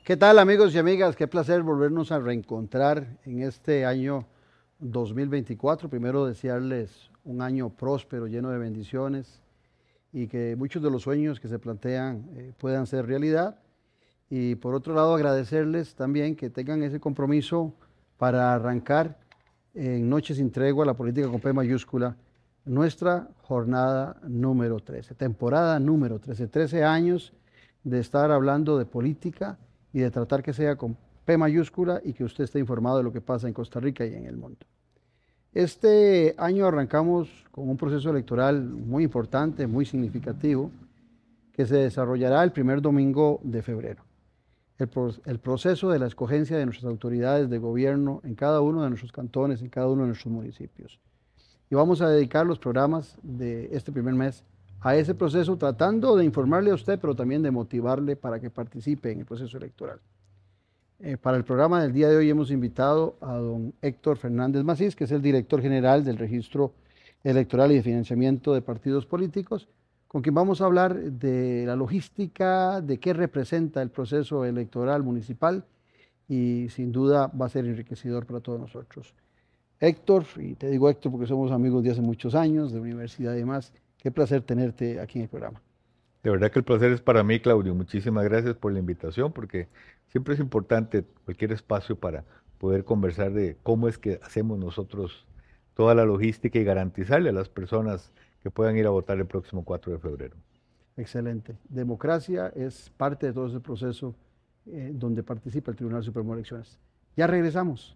¿Qué tal, amigos y amigas? Qué placer volvernos a reencontrar en este año 2024. Primero desearles un año próspero, lleno de bendiciones y que muchos de los sueños que se plantean puedan ser realidad. Y por otro lado, agradecerles también que tengan ese compromiso para arrancar en Noche sin Tregua, la política con P mayúscula, nuestra jornada número 13, temporada número 13, 13 años de estar hablando de política y de tratar que sea con P mayúscula y que usted esté informado de lo que pasa en Costa Rica y en el mundo. Este año arrancamos con un proceso electoral muy importante, muy significativo, que se desarrollará el primer domingo de febrero. El proceso de la escogencia de nuestras autoridades de gobierno en cada uno de nuestros cantones, en cada uno de nuestros municipios. Y vamos a dedicar los programas de este primer mes a ese proceso, tratando de informarle a usted, pero también de motivarle para que participe en el proceso electoral. Para el programa del día de hoy hemos invitado a don Héctor Fernández Macís, que es el director general del Registro Electoral y de Financiamiento de Partidos Políticos, con quien vamos a hablar de la logística, de qué representa el proceso electoral municipal y sin duda va a ser enriquecedor para todos nosotros. Héctor, y te digo Héctor porque somos amigos de hace muchos años, de universidad y demás, qué placer tenerte aquí en el programa. De verdad que el placer es para mí, Claudio. Muchísimas gracias por la invitación, porque siempre es importante cualquier espacio para poder conversar de cómo es que hacemos nosotros toda la logística y garantizarle a las personas que puedan ir a votar el próximo 4 de febrero. Excelente. Democracia es parte de todo ese proceso donde participa el Tribunal Supremo de Elecciones. Ya regresamos.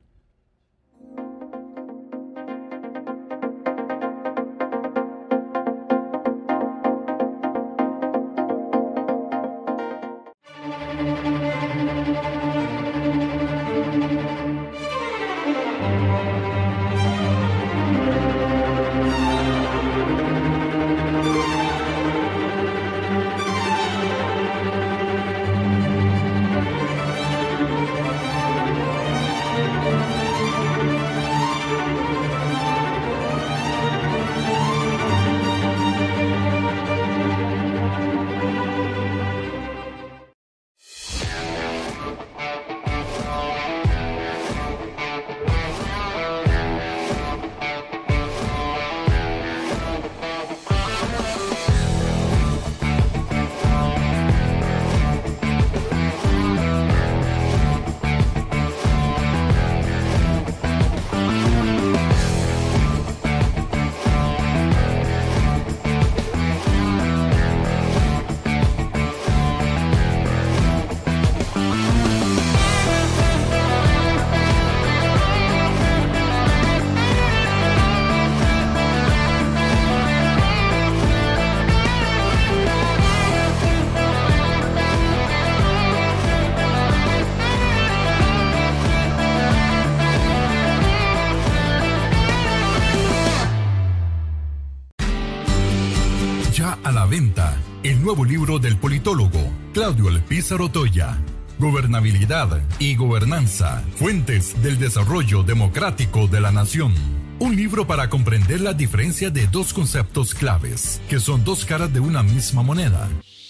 El nuevo libro del politólogo Claudio Alpizar Otoya, Gobernabilidad y Gobernanza, Fuentes del Desarrollo Democrático de la Nación. Un libro para comprender la diferencia de dos conceptos claves, que son dos caras de una misma moneda.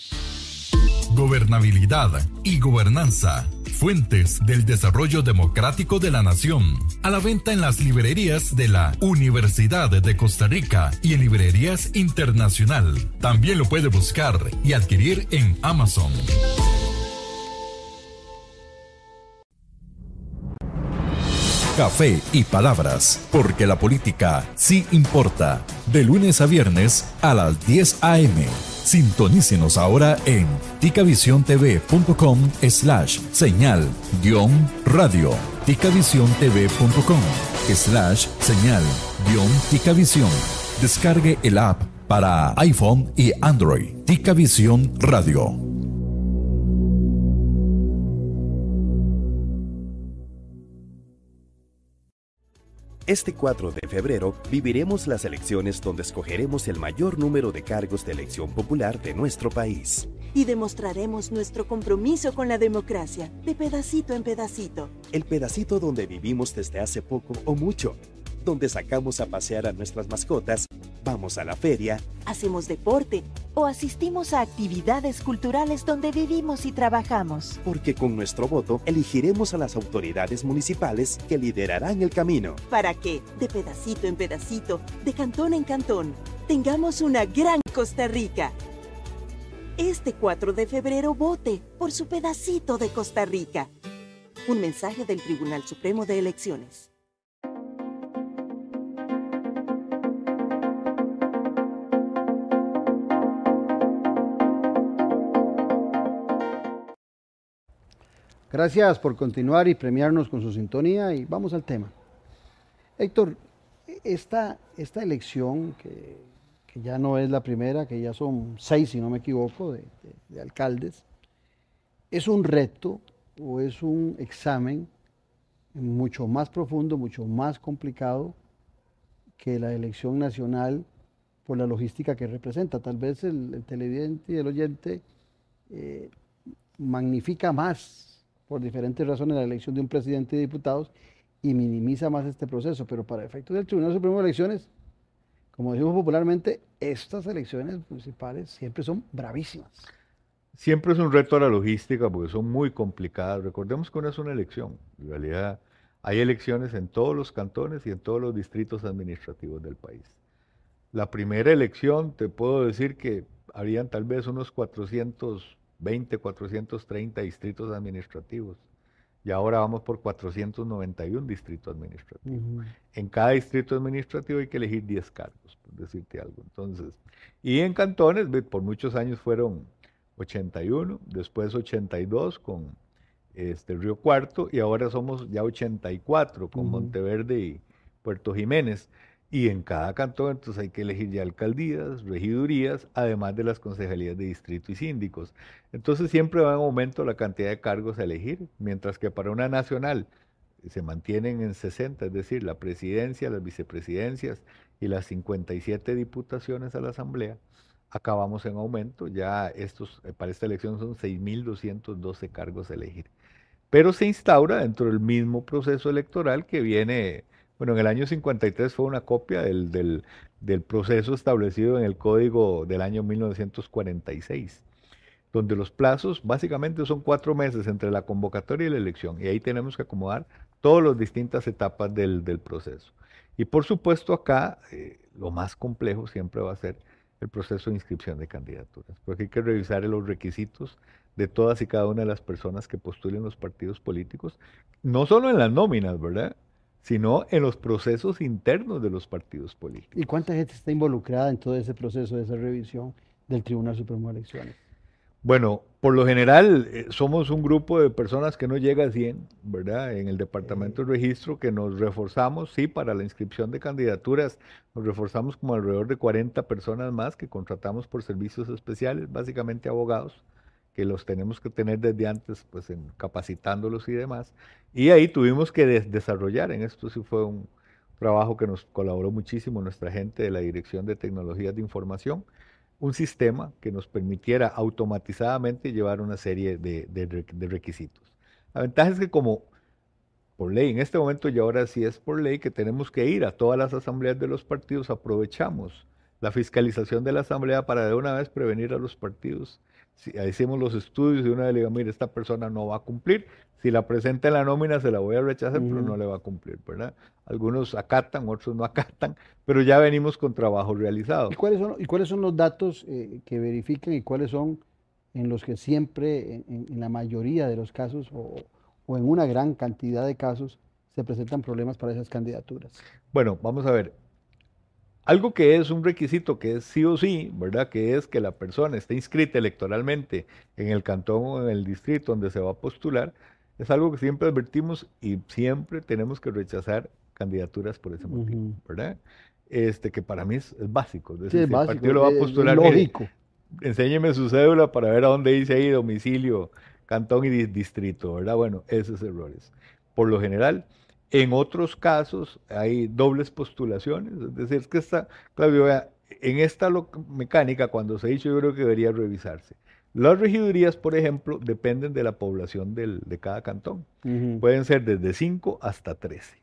Gobernabilidad y Gobernanza, Fuentes del Desarrollo Democrático de la Nación. A la venta en las librerías de la Universidad de Costa Rica y en librerías internacional. También lo puede buscar y adquirir en Amazon. Café y palabras, porque la política sí importa. De lunes a viernes a las 10 a.m. Sintonícenos ahora en ticavisiontv.com/señal-radio. ticavisiontv.com/señal-ticavisión. Descargue el app para iPhone y Android. Ticavisión Radio. Este 4 de febrero viviremos las elecciones donde escogeremos el mayor número de cargos de elección popular de nuestro país. Y demostraremos nuestro compromiso con la democracia, de pedacito en pedacito. El pedacito donde vivimos desde hace poco o mucho, donde sacamos a pasear a nuestras mascotas, vamos a la feria, hacemos deporte, o asistimos a actividades culturales donde vivimos y trabajamos. Porque con nuestro voto elegiremos a las autoridades municipales que liderarán el camino. Para que, de pedacito en pedacito, de cantón en cantón, tengamos una gran Costa Rica. Este 4 de febrero vote por su pedacito de Costa Rica. Un mensaje del Tribunal Supremo de Elecciones. Gracias por continuar y premiarnos con su sintonía y vamos al tema. Héctor, esta elección, que ya no es la primera, que ya son 6, si no me equivoco, de alcaldes, ¿es un reto o es un examen mucho más profundo, mucho más complicado que la elección nacional por la logística que representa? Tal vez el televidente y el oyente magnifica más por diferentes razones la elección de un presidente y diputados y minimiza más este proceso, pero para efectos del Tribunal Supremo de Elecciones, como decimos popularmente, estas elecciones municipales siempre son bravísimas. Siempre es un reto a la logística porque son muy complicadas. Recordemos que no es una elección. En realidad hay elecciones en todos los cantones y en todos los distritos administrativos del país. La primera elección, te puedo decir que habrían tal vez unos 420, 430 distritos administrativos. Y ahora vamos por 491 distritos administrativos. En cada distrito administrativo hay que elegir 10 cargos, por decirte algo. Entonces, y en cantones, por muchos años fueron 81, después 82 con Río Cuarto y ahora somos ya 84 con Monteverde y Puerto Jiménez. Y en cada cantón entonces hay que elegir ya alcaldías, regidurías, además de las concejalías de distrito y síndicos. Entonces siempre va en aumento la cantidad de cargos a elegir, mientras que para una nacional se mantienen en 60, es decir, la presidencia, las vicepresidencias y las 57 diputaciones a la asamblea. Acá vamos en aumento, ya para esta elección son 6.212 cargos a elegir. Pero se instaura dentro del mismo proceso electoral que viene. Bueno, en el año 53 fue una copia del proceso establecido en el Código del año 1946, donde los plazos básicamente son 4 meses entre la convocatoria y la elección, y ahí tenemos que acomodar todas las distintas etapas del proceso. Y por supuesto acá lo más complejo siempre va a ser el proceso de inscripción de candidaturas, porque hay que revisar los requisitos de todas y cada una de las personas que postulen los partidos políticos, no solo en las nóminas, ¿verdad?, sino en los procesos internos de los partidos políticos. ¿Y cuánta gente está involucrada en todo ese proceso de esa revisión del Tribunal Supremo de Elecciones? Bueno, por lo general somos un grupo de personas que no llega a 100, ¿verdad? En el Departamento de Registro que nos reforzamos, sí, para la inscripción de candidaturas, nos reforzamos como alrededor de 40 personas más que contratamos por servicios especiales, básicamente abogados, que los tenemos que tener desde antes, pues capacitándolos y demás. Y ahí tuvimos que desarrollar, en esto sí fue un trabajo que nos colaboró muchísimo nuestra gente de la Dirección de Tecnologías de Información, un sistema que nos permitiera automatizadamente llevar una serie de requisitos. La ventaja es que como por ley, en este momento y ahora sí es por ley que tenemos que ir a todas las asambleas de los partidos, aprovechamos la fiscalización de la asamblea para de una vez prevenir a los partidos. Si hicimos los estudios y una vez le digo, mire, esta persona no va a cumplir, si la presenta en la nómina se la voy a rechazar, pero no le va a cumplir, ¿verdad? Algunos acatan, otros no acatan, pero ya venimos con trabajo realizado. ¿Y cuáles son los datos que verifican y cuáles son en los que siempre, en la mayoría de los casos o en una gran cantidad de casos, se presentan problemas para esas candidaturas? Bueno, vamos a ver. Algo que es un requisito que es sí o sí, ¿verdad? Que es que la persona esté inscrita electoralmente en el cantón o en el distrito donde se va a postular, es algo que siempre advertimos y siempre tenemos que rechazar candidaturas por ese motivo, ¿verdad? Que para mí es básico. Es decir, sí, es si básico, el partido lo va a postular, es lógico. Enséñeme su cédula para ver a dónde dice ahí domicilio, cantón y distrito, ¿verdad? Bueno, esos errores. Por lo general, en otros casos hay dobles postulaciones, es decir, es que Claudio, vea, en esta mecánica, cuando se ha dicho, yo creo que debería revisarse. Las regidurías, por ejemplo, dependen de la población de cada cantón. Pueden ser desde 5 hasta 13.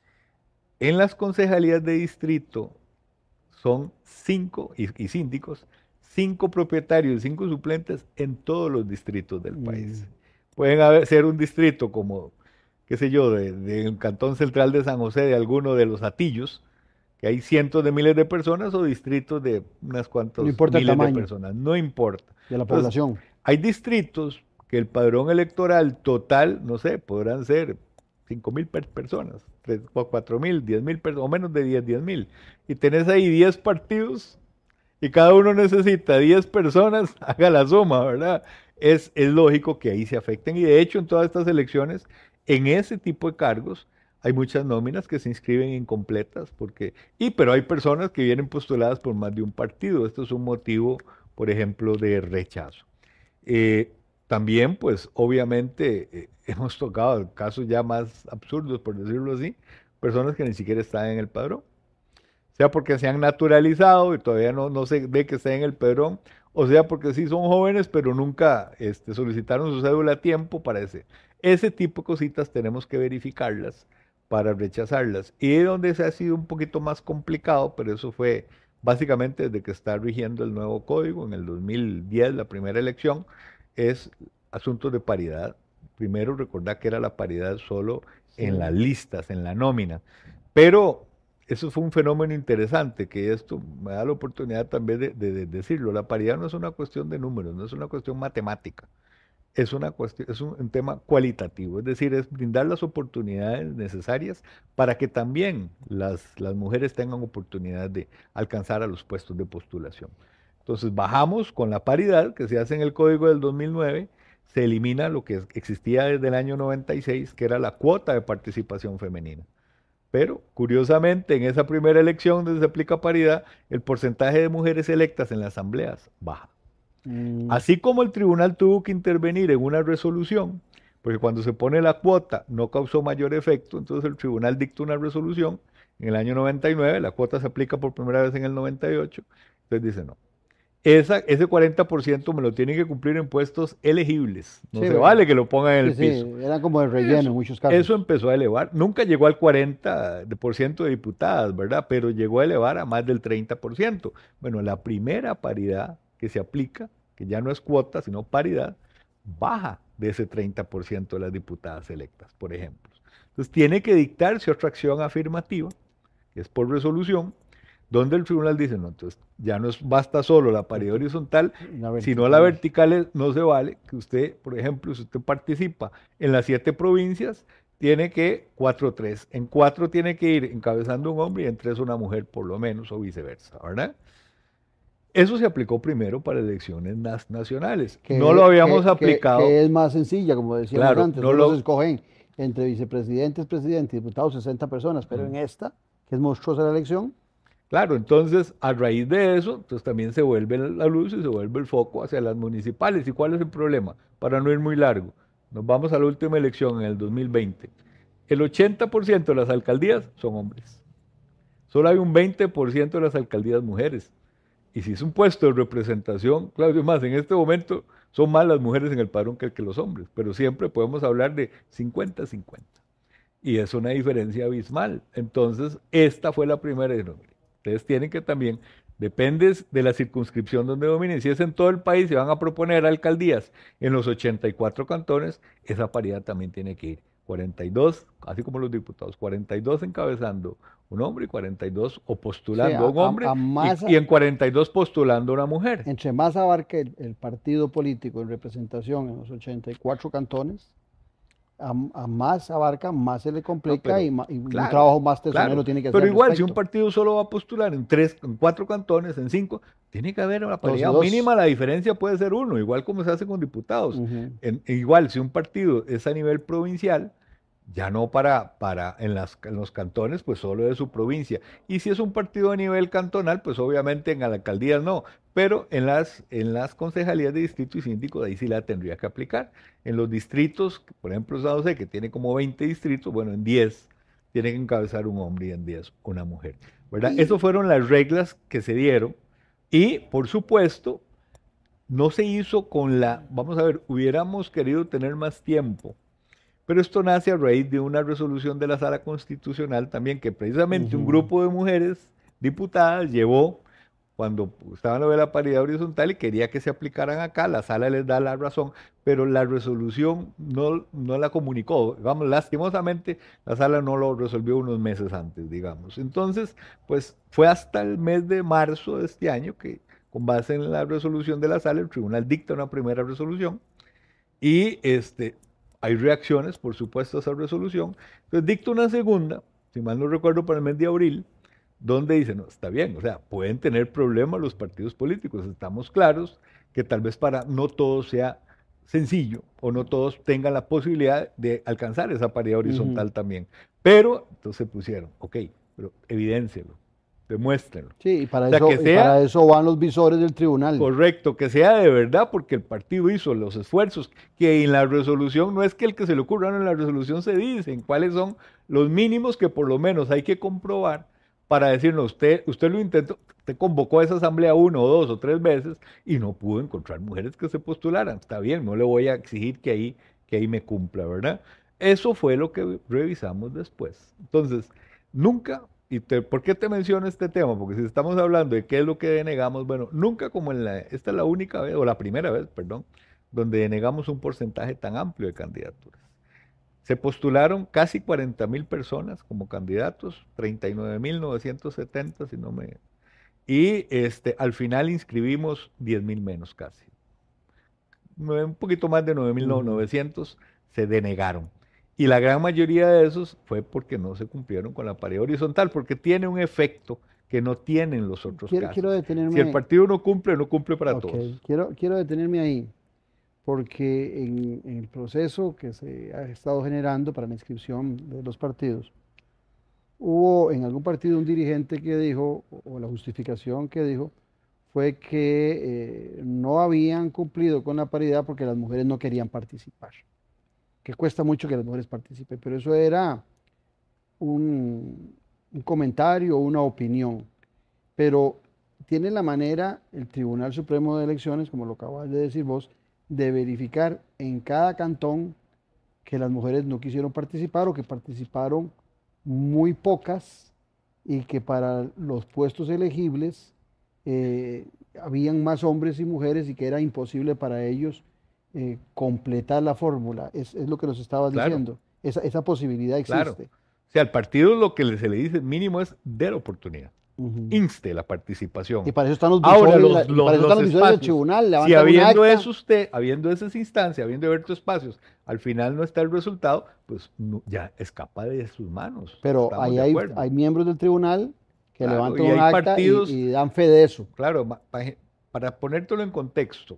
En las concejalías de distrito son 5, y síndicos, 5 propietarios, 5 suplentes en todos los distritos del país. Pueden ser un distrito como, qué sé yo, del Cantón Central de San José, de alguno de los Hatillos, que hay cientos de miles de personas, o distritos de unas cuantas miles de personas, no importa. De la población. Entonces, hay distritos que el padrón electoral total, no sé, podrán ser 5,000 personas, 3 o 4,000, 10,000 personas, o menos de 10,000. Y tenés ahí 10 partidos y cada uno necesita 10 personas, haga la suma, ¿verdad? Es lógico que ahí se afecten. Y de hecho, en todas estas elecciones, en ese tipo de cargos, hay muchas nóminas que se inscriben incompletas, pero hay personas que vienen postuladas por más de un partido. Esto es un motivo, por ejemplo, de rechazo. También, pues, obviamente, hemos tocado casos ya más absurdos, por decirlo así, personas que ni siquiera están en el padrón, sea porque se han naturalizado y todavía no se ve que estén en el padrón, o sea porque sí son jóvenes, pero nunca solicitaron su cédula a tiempo para ese tipo de cositas. Tenemos que verificarlas para rechazarlas. Y donde se ha sido un poquito más complicado, pero eso fue básicamente desde que está rigiendo el nuevo código, en el 2010, la primera elección, es asuntos de paridad. Primero, recordar que era la paridad solo en las listas, en la nómina. Pero eso fue un fenómeno interesante, que esto me da la oportunidad también de decirlo. La paridad no es una cuestión de números, no es una cuestión matemática. Es un tema cualitativo, es decir, es brindar las oportunidades necesarias para que también las mujeres tengan oportunidad de alcanzar a los puestos de postulación. Entonces bajamos con la paridad que se hace en el Código del 2009, se elimina lo que existía desde el año 96, que era la cuota de participación femenina. Pero, curiosamente, en esa primera elección donde se aplica paridad, el porcentaje de mujeres electas en las asambleas baja. Así como el tribunal tuvo que intervenir en una resolución, porque cuando se pone la cuota no causó mayor efecto, entonces el tribunal dictó una resolución en el año 99, la cuota se aplica por primera vez en el 98, entonces dice no. Ese 40% me lo tienen que cumplir en puestos elegibles. No se vale que lo pongan en el piso. Sí, era como de relleno en muchos casos. Eso empezó a elevar. Nunca llegó al 40% de diputadas, ¿verdad? Pero llegó a elevar a más del 30%. Bueno, la primera paridad que se aplica, que ya no es cuota, sino paridad, baja de ese 30% de las diputadas electas, por ejemplo. Entonces tiene que dictarse otra acción afirmativa, que es por resolución, donde el tribunal dice, no, entonces ya no basta solo la paridad horizontal, sino la vertical no se vale, que usted, por ejemplo, si usted participa en las 7 provincias, tiene que 4-3, en 4 tiene que ir encabezando un hombre y en 3 una mujer por lo menos, o viceversa, ¿verdad? Eso se aplicó primero para elecciones nacionales, no lo habíamos aplicado. Que es más sencilla, como decíamos antes, no se escogen entre vicepresidentes, presidentes y diputados 60 personas, pero en esta, que es monstruosa la elección. Claro, entonces a raíz de eso, entonces también se vuelve la luz y se vuelve el foco hacia las municipales. ¿Y cuál es el problema? Para no ir muy largo, nos vamos a la última elección en el 2020. El 80% de las alcaldías son hombres. Solo hay un 20% de las alcaldías mujeres. Y si es un puesto de representación, Claudio, más en este momento son más las mujeres en el padrón que los hombres, pero siempre podemos hablar de 50-50. Y es una diferencia abismal. Entonces, esta fue la primera denomina. Ustedes tienen que también, depende de la circunscripción donde dominen, si es en todo el país, se van a proponer alcaldías en los 84 cantones, esa paridad también tiene que ir. 42, así como los diputados, 42 encabezando un hombre y 42 o postulando a un hombre y en 42 postulando a una mujer. Entre más abarque el partido político en representación en los 84 cantones, a más abarca, más se le complica y un trabajo más tesonero tiene que hacer. Pero igual, si un partido solo va a postular en 4 cantones, en 5, tiene que haber una paridad mínima, la diferencia puede ser 1, igual como se hace con diputados. Igual, si un partido es a nivel provincial, ya no en los cantones, pues solo de su provincia. Y si es un partido a nivel cantonal, pues obviamente en las alcaldías no, pero en las concejalías de distrito y síndico, de ahí sí la tendría que aplicar. En los distritos, por ejemplo, San José, que tiene como 20 distritos, bueno, en 10 tiene que encabezar un hombre y en 10 una mujer, ¿verdad? Esas fueron las reglas que se dieron y, por supuesto, no se hizo vamos a ver, hubiéramos querido tener más tiempo. Pero esto nace a raíz de una resolución de la Sala Constitucional también, que precisamente un grupo de mujeres diputadas llevó cuando estaban lo de la paridad horizontal y quería que se aplicaran acá, la sala les da la razón, pero la resolución no la comunicó. Digamos, lastimosamente, la sala no lo resolvió unos meses antes, digamos. Entonces, pues fue hasta el mes de marzo de este año que, con base en la resolución de la sala, el tribunal dicta una primera resolución y hay reacciones, por supuesto, a esa resolución. Entonces dicta una segunda, si mal no recuerdo, para el mes de abril, donde dice, no, está bien, o sea, pueden tener problemas los partidos políticos, estamos claros que tal vez para no todo sea sencillo o no todos tengan la posibilidad de alcanzar esa paridad horizontal también. Pero, entonces pusieron, ok, pero evidéncielo, demuéstrenlo. Sí, y para, O sea, eso, que sea, para eso van los visores del tribunal. Correcto, que sea de verdad, porque el partido hizo los esfuerzos, que en la resolución no es que el que se le ocurra, no, en la resolución se dicen cuáles son los mínimos que por lo menos hay que comprobar para decirnos, usted lo intentó, usted convocó a esa asamblea 1 o 2 o 3 veces y no pudo encontrar mujeres que se postularan. Está bien, no le voy a exigir que ahí me cumpla, ¿verdad? Eso fue lo que revisamos después. Entonces, nunca, ¿por qué te menciono este tema? Porque si estamos hablando de qué es lo que denegamos, bueno, nunca como esta es la única vez, o la primera vez, perdón, donde denegamos un porcentaje tan amplio de candidaturas. Se postularon casi 40,000 personas como candidatos, 39,970, si no me... Y al final inscribimos 10,000 menos casi. Un poquito más de 9,900 se denegaron. Y la gran mayoría de esos fue porque no se cumplieron con la paridad horizontal, porque tiene un efecto que no tienen los otros casos. Quiero detenerme. Si el partido no cumple para todos. Quiero detenerme ahí, porque en el proceso que se ha estado generando para la inscripción de los partidos, hubo en algún partido un dirigente que dijo, o la justificación que dijo, fue que no habían cumplido con la paridad porque las mujeres no querían participar, que cuesta mucho que las mujeres participen, pero eso era un comentario, una opinión, pero tiene la manera el Tribunal Supremo de Elecciones, como lo acabas de decir vos, de verificar en cada cantón que las mujeres no quisieron participar o que participaron muy pocas y que para los puestos elegibles habían más hombres y mujeres y que era imposible para ellos completar la fórmula. Es lo que nos estabas diciendo. Esa posibilidad existe. Claro. O sea, al partido lo que se le dice mínimo es de la oportunidad. Inste la participación. Y para eso están los visores, del tribunal. Si habiendo esa instancia, habiendo abierto espacios, al final no está el resultado, pues ya escapa de sus manos. Pero ahí hay miembros del tribunal que levantan un acta y dan fe de eso. Claro, para ponértelo en contexto,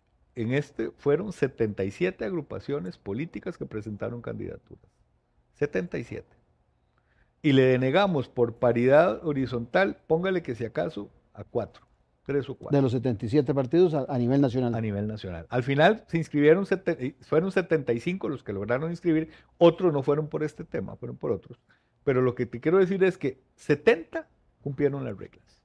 fueron 77 agrupaciones políticas que presentaron candidaturas. 77. Y le denegamos por paridad horizontal, póngale que si acaso, a 3 o 4. De los 77 partidos a nivel nacional. A nivel nacional. Al final se inscribieron, fueron 75 los que lograron inscribir, otros no fueron por este tema, fueron por otros. Pero lo que te quiero decir es que 70 cumplieron las reglas.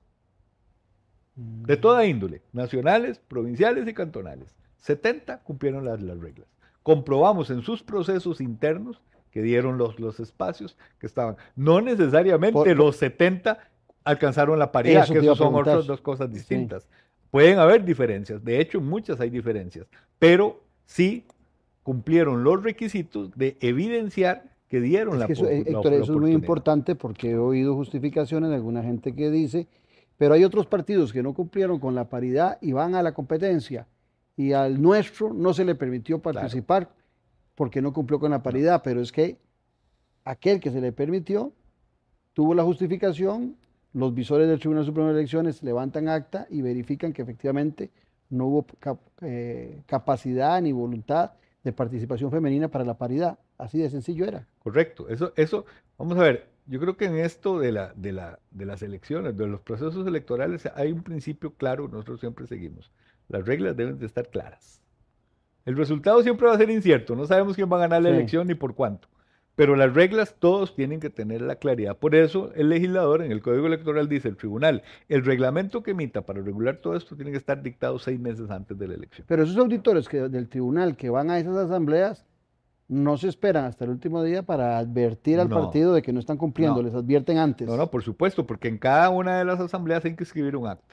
De toda índole, nacionales, provinciales y cantonales. 70 cumplieron las reglas. Comprobamos en sus procesos internos que dieron los espacios que estaban. No necesariamente los 70 alcanzaron la paridad, que eso son otras dos cosas distintas. Sí. Pueden haber diferencias, de hecho muchas hay diferencias, pero sí cumplieron los requisitos de evidenciar que dieron la oportunidad. Héctor, eso es muy importante porque he oído justificaciones de alguna gente que dice, pero hay otros partidos que no cumplieron con la paridad y van a la competencia y al nuestro no se le permitió participar. Claro. Porque no cumplió con la paridad, pero es que aquel que se le permitió tuvo la justificación, los visores del Tribunal Supremo de Elecciones levantan acta y verifican que efectivamente no hubo capacidad ni voluntad de participación femenina para la paridad. Así de sencillo era. Correcto. Eso, vamos a ver, yo creo que en esto de las elecciones, de los procesos electorales, hay un principio claro, nosotros siempre seguimos. Las reglas deben de estar claras. El resultado siempre va a ser incierto, no sabemos quién va a ganar la elección ni por cuánto, pero las reglas todos tienen que tener la claridad. Por eso el legislador en el Código Electoral dice, el tribunal, el reglamento que emita para regular todo esto tiene que estar dictado 6 meses antes de la elección. Pero esos auditores del tribunal que van a esas asambleas no se esperan hasta el último día para advertir al partido de que no están cumpliendo, les advierten antes. No, por supuesto, porque en cada una de las asambleas hay que escribir un acta.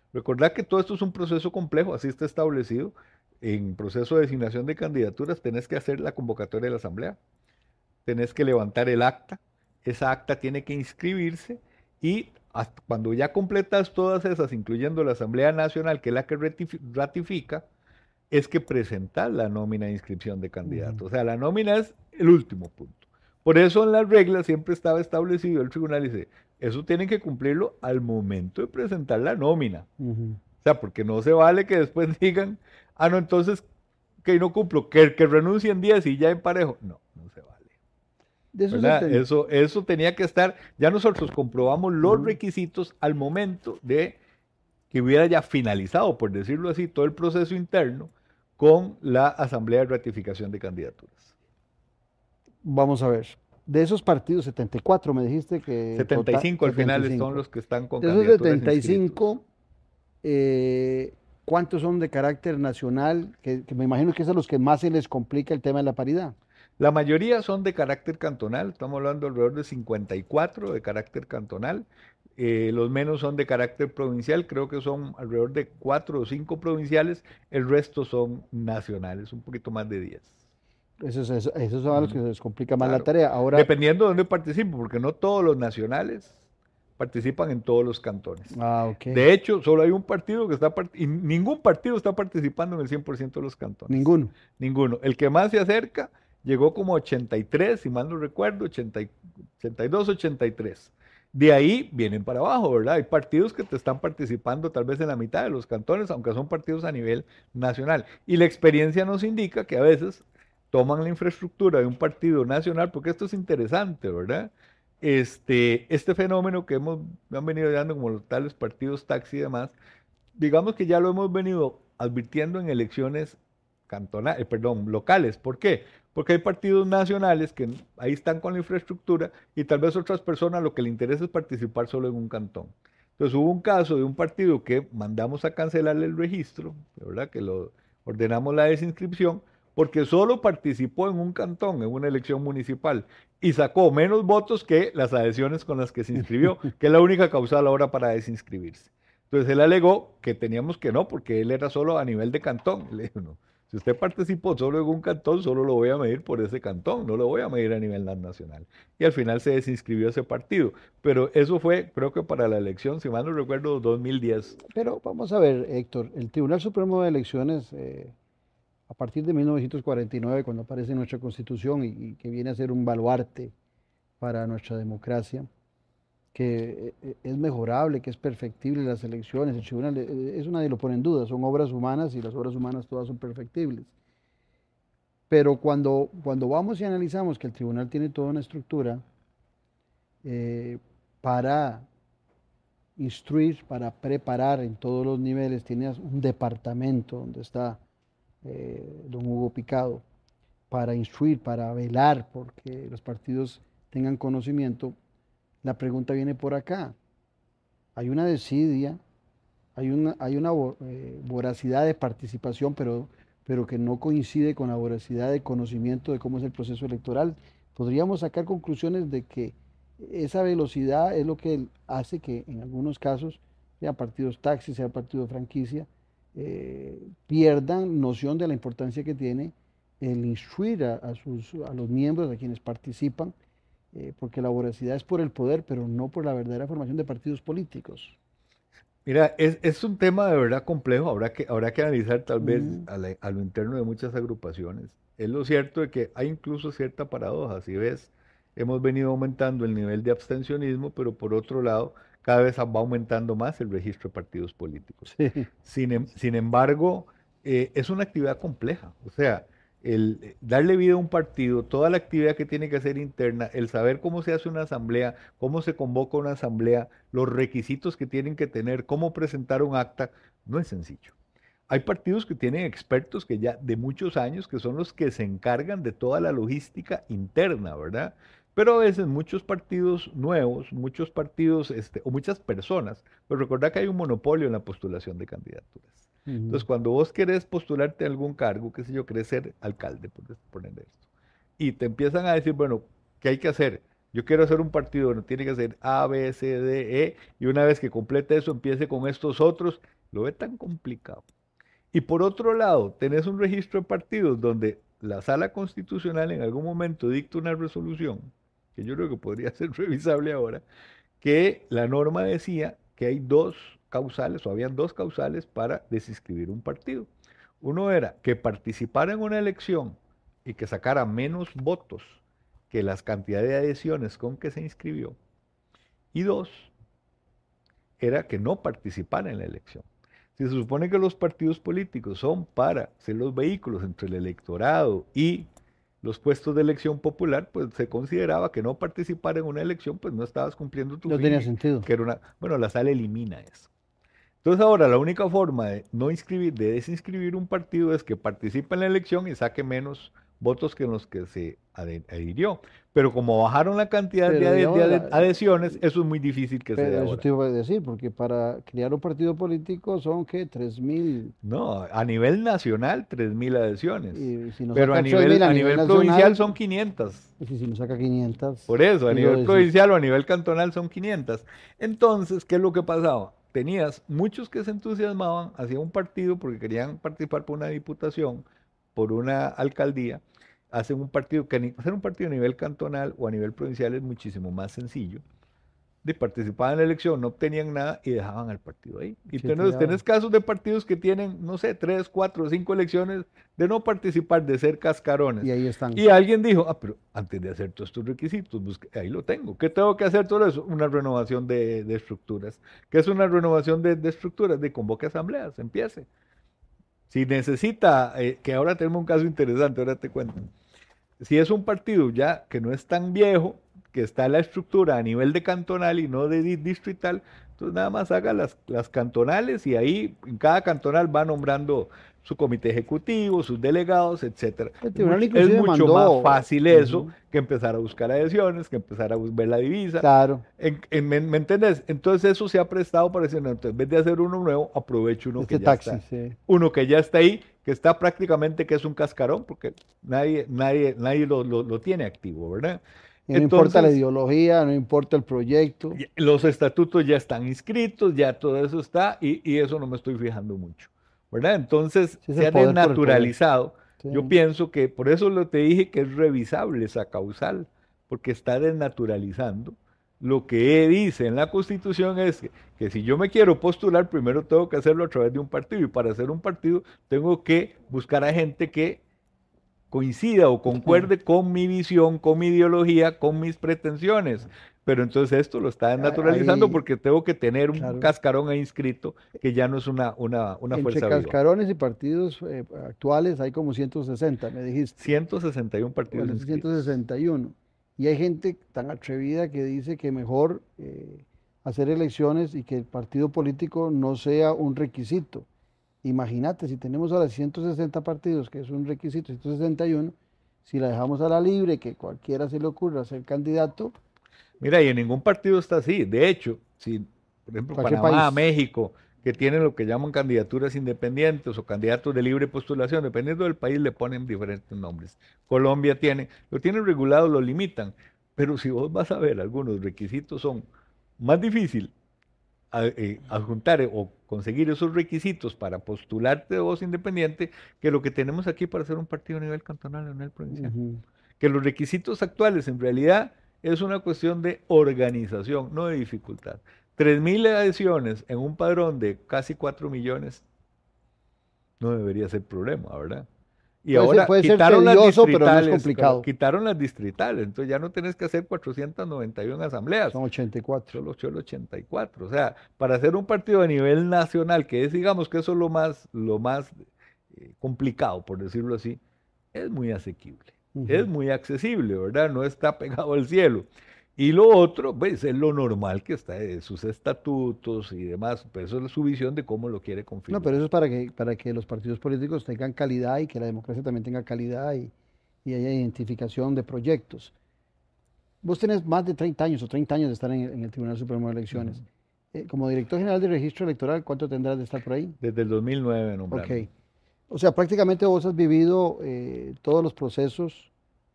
Recordad que todo esto es un proceso complejo, así está establecido. En proceso de designación de candidaturas tenés que hacer la convocatoria de la asamblea, tenés que levantar el acta, esa acta tiene que inscribirse y hasta cuando ya completas todas esas, incluyendo la Asamblea Nacional, que es la que ratifica, es que presentas la nómina de inscripción de candidatos. O sea, la nómina es el último punto. Por eso en las reglas siempre estaba establecido, el tribunal dice, eso tienen que cumplirlo al momento de presentar la nómina. O sea, porque no se vale que después digan, no, entonces que no cumplo, que renuncien 10 y ya emparejo. No, no se vale. Eso tenía que estar, ya nosotros comprobamos los requisitos al momento de que hubiera ya finalizado, por decirlo así, todo el proceso interno con la Asamblea de Ratificación de Candidaturas. Vamos a ver, de esos partidos, 74 me dijiste que... 75 al final son los que están con candidaturas. De esos 75, ¿cuántos son de carácter nacional? Que me imagino que es a los que más se les complica el tema de la paridad. La mayoría son de carácter cantonal, estamos hablando alrededor de 54 de carácter cantonal, los menos son de carácter provincial, creo que son alrededor de 4 o 5 provinciales, el resto son nacionales, un poquito más de 10. Esos son a los que se les complica más la tarea. Ahora, dependiendo de dónde participen, porque no todos los nacionales participan en todos los cantones. Okay. De hecho, solo hay un partido que está, y ningún partido está participando en el 100% de los cantones. Ninguno. Ninguno. El que más se acerca llegó como 83, si mal no recuerdo, 82, 83. De ahí vienen para abajo, ¿verdad? Hay partidos que te están participando tal vez en la mitad de los cantones, aunque son partidos a nivel nacional. Y la experiencia nos indica que a veces toman la infraestructura de un partido nacional, porque esto es interesante, ¿verdad? Este fenómeno que han venido dando como los tales partidos taxi y demás, digamos que ya lo hemos venido advirtiendo en elecciones locales. ¿Por qué? Porque hay partidos nacionales que ahí están con la infraestructura y tal vez otras personas lo que les interesa es participar solo en un cantón. Entonces hubo un caso de un partido que mandamos a cancelarle el registro, ¿verdad? Que lo ordenamos la desinscripción, porque solo participó en un cantón, en una elección municipal, y sacó menos votos que las adhesiones con las que se inscribió, que es la única causal ahora para desinscribirse. Entonces él alegó que teníamos que no, porque él era solo a nivel de cantón. Le dijo, no, si usted participó solo en un cantón, solo lo voy a medir por ese cantón, no lo voy a medir a nivel nacional. Y al final se desinscribió ese partido. Pero eso fue, creo que para la elección, si mal no recuerdo, 2010. Pero vamos a ver, Héctor, el Tribunal Supremo de Elecciones... a partir de 1949, cuando aparece nuestra Constitución y que viene a ser un baluarte para nuestra democracia, que es mejorable, que es perfectible las elecciones, el tribunal, eso nadie lo pone en duda, son obras humanas y las obras humanas todas son perfectibles. Pero cuando vamos y analizamos que el tribunal tiene toda una estructura para instruir, para preparar en todos los niveles, tiene un departamento donde está don Hugo Picado, para instruir, para velar porque los partidos tengan conocimiento, la pregunta viene por acá. Hay una desidia, hay una voracidad de participación, pero que no coincide con la voracidad de conocimiento de cómo es el proceso electoral. Podríamos sacar conclusiones de que esa velocidad es lo que hace que en algunos casos, sea partidos taxi, sea partido de franquicia, pierdan noción de la importancia que tiene el instruir a los miembros, a quienes participan, porque la voracidad es por el poder, pero no por la verdadera formación de partidos políticos. Mira, es un tema de verdad complejo, habrá que analizar tal vez a lo interno de muchas agrupaciones. Es lo cierto de que hay incluso cierta paradoja, si ves, hemos venido aumentando el nivel de abstencionismo, pero por otro lado, cada vez va aumentando más el registro de partidos políticos. Sí. Sin embargo, es una actividad compleja. O sea, el darle vida a un partido, toda la actividad que tiene que hacer interna, el saber cómo se hace una asamblea, cómo se convoca una asamblea, los requisitos que tienen que tener, cómo presentar un acta, no es sencillo. Hay partidos que tienen expertos que ya de muchos años, que son los que se encargan de toda la logística interna, ¿verdad? Pero a veces muchos partidos nuevos, muchos partidos o muchas personas, pues recordad que hay un monopolio en la postulación de candidaturas. Entonces, cuando vos querés postularte a algún cargo, qué sé yo, querés ser alcalde, por poner esto, y te empiezan a decir, bueno, ¿qué hay que hacer? Yo quiero hacer un partido, bueno, tiene que hacer A, B, C, D, E, y una vez que complete eso, empiece con estos otros, lo ve tan complicado. Y por otro lado, tenés un registro de partidos donde la Sala Constitucional en algún momento dicta una resolución, que yo creo que podría ser revisable ahora, que la norma decía que hay dos causales, o habían dos causales para desinscribir un partido. Uno era que participara en una elección y que sacara menos votos que las cantidades de adhesiones con que se inscribió. Y dos, era que no participara en la elección. Si se supone que los partidos políticos son para ser los vehículos entre el electorado y los puestos de elección popular, pues se consideraba que no participar en una elección, pues no estabas cumpliendo tu No fin, tenía sentido. que era una, bueno, la sala elimina eso. Entonces ahora la única forma de no inscribir, de desinscribir un partido es que participe en la elección y saque menos votos que los que se adhirió. Pero como bajaron la cantidad Pero, de digamos, adhesiones, eso es muy difícil que se dé Pero eso ahora. te iba a decir, porque para crear un partido político son, ¿qué? 3.000. No, a nivel nacional 3.000 adhesiones. Y si nos Pero saca a 3.000 nivel nacional, provincial son 500. y si nos saca 500. Por eso, a y lo nivel decís. provincial o a nivel cantonal son 500. Entonces, ¿qué es lo que pasaba? Tenías muchos que se entusiasmaban hacia un partido porque querían participar por una diputación, por una alcaldía. Hacen un partido, que hacer un partido a nivel cantonal o a nivel provincial es muchísimo más sencillo. De participar en la elección, no obtenían nada y dejaban al partido ahí. Y tenés casos de partidos que tienen, no sé, 3, 4, 5 elecciones de no participar, de ser cascarones. Y ahí están. Y alguien dijo, pero antes de hacer todos estos requisitos, ahí lo tengo. ¿Qué tengo que hacer todo eso? Una renovación de estructuras. ¿Qué es una renovación de estructuras? De convoque asambleas, empiece. Si necesita, que ahora tenemos un caso interesante, ahora te cuento. Si es un partido ya que no es tan viejo, que está la estructura a nivel de cantonal y no de distrital, entonces nada más haga las cantonales y ahí en cada cantonal va nombrando su comité ejecutivo, sus delegados, etcétera. Es mucho más fácil eso que empezar a buscar adhesiones, que empezar a ver la divisa. Claro. ¿Me entendés? Entonces eso se ha prestado para decir, no, entonces, en vez de hacer uno nuevo, aprovecho uno que ya está. Sí. Uno que ya está ahí, que está prácticamente que es un cascarón, porque nadie lo tiene activo, ¿verdad? Y no importa la ideología, no importa el proyecto. Los estatutos ya están inscritos, ya todo eso está, y eso no me estoy fijando mucho, ¿verdad? Entonces se ha desnaturalizado. Sí. Yo pienso que, por eso te dije que es revisable esa causal, porque está desnaturalizando. Lo que dice en la Constitución es que si yo me quiero postular, primero tengo que hacerlo a través de un partido, y para hacer un partido tengo que buscar a gente que coincida o concuerde con mi visión, con mi ideología, con mis pretensiones. Pero entonces esto lo está desnaturalizando ahí, porque tengo que tener un cascarón ahí inscrito que ya no es una fuerza viva. Entre cascarones y partidos actuales hay como 160, me dijiste. 161 partidos. Bueno, 161. Y hay gente tan atrevida que dice que mejor hacer elecciones y que el partido político no sea un requisito. Imagínate, si tenemos ahora 160 partidos, que es un requisito, 161, si la dejamos a la libre, que cualquiera se le ocurra ser candidato. Mira, y en ningún partido está así. De hecho, si, por ejemplo, Panamá, México, que tienen lo que llaman candidaturas independientes o candidatos de libre postulación, dependiendo del país le ponen diferentes nombres. Colombia lo tienen regulado, lo limitan, pero si vos vas a ver, algunos requisitos son más difíciles adjuntar o conseguir esos requisitos para postularte de voz independiente que lo que tenemos aquí para hacer un partido a nivel cantonal o a nivel provincial. Que los requisitos actuales en realidad es una cuestión de organización, no de dificultad. 3.000 adhesiones en un padrón de casi 4 millones no debería ser problema, ¿verdad? Y ahora quitaron las distritales, pero no es complicado. Quitaron las distritales, entonces ya no tenés que hacer 491 asambleas. Son 84. Solo 84. O sea, para hacer un partido a nivel nacional, que es, digamos, que eso es lo más complicado, por decirlo así, es muy asequible, es muy accesible, ¿verdad? No está pegado al cielo. Y lo otro, pues, es lo normal que está de sus estatutos y demás, pero eso es su visión de cómo lo quiere configurar. No, pero eso es para que los partidos políticos tengan calidad y que la democracia también tenga calidad y haya identificación de proyectos. Vos tenés más de 30 años o 30 años de estar en el Tribunal Supremo de Elecciones. Como director general de registro electoral, ¿cuánto tendrás de estar por ahí? Desde el 2009 nombrado. Ok. O sea, prácticamente vos has vivido todos los procesos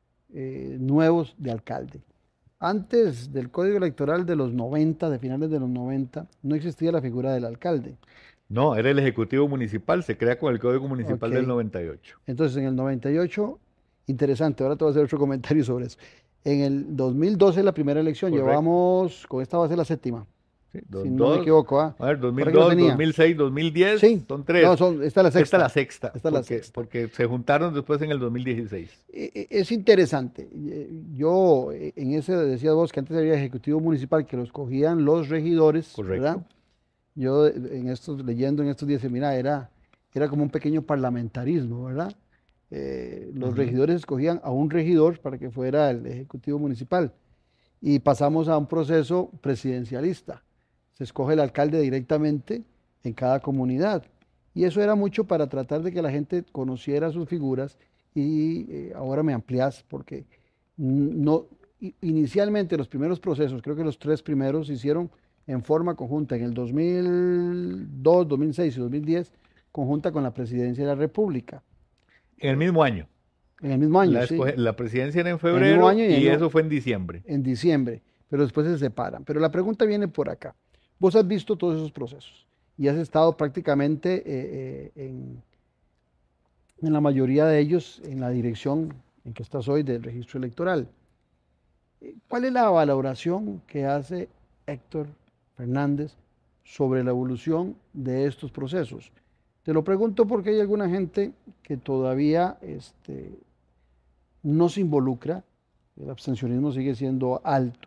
nuevos de alcalde. Antes del Código Electoral de los 90, de finales de los 90, no existía la figura del alcalde. No, era el Ejecutivo Municipal, se crea con el Código Municipal Ok. del 98. Entonces, en el 98, interesante, ahora te voy a hacer otro comentario sobre eso. En el 2012, la primera elección, Correcto. llevamos, con esta va a ser la séptima, Sí, si no me equivoco. a ver, Por aquí lo 2002, tenía. 2006, 2010, Sí, son tres. no, esta es la Esta sexta. es la sexta, Esta es la porque, sexta. porque se juntaron después en el 2016. Es interesante. Yo, en ese, decías vos que antes había ejecutivo municipal que los cogían los regidores, ¿verdad? Correcto. Yo leyendo en estos días, mira, era como un pequeño parlamentarismo, ¿verdad? Los Ujú. regidores escogían a un regidor para que fuera el ejecutivo municipal y pasamos a un proceso presidencialista. Se escoge el alcalde directamente en cada comunidad. Y eso era mucho para tratar de que la gente conociera sus figuras y ahora me amplias porque no, inicialmente los primeros procesos, creo que los tres primeros se hicieron en forma conjunta en el 2002, 2006 y 2010, conjunta con la presidencia de la República, En el mismo año. en el mismo año, sí, La presidencia era en mismo febrero año y y año- eso fue en diciembre. en diciembre, pero después se separan. Pero la pregunta viene por acá. Vos has visto todos esos procesos y has estado prácticamente en la mayoría de ellos en la dirección en que estás hoy del registro electoral. ¿Cuál es la valoración que hace Héctor Fernández sobre la evolución de estos procesos? Te lo pregunto porque hay alguna gente que todavía no se involucra, el abstencionismo sigue siendo alto.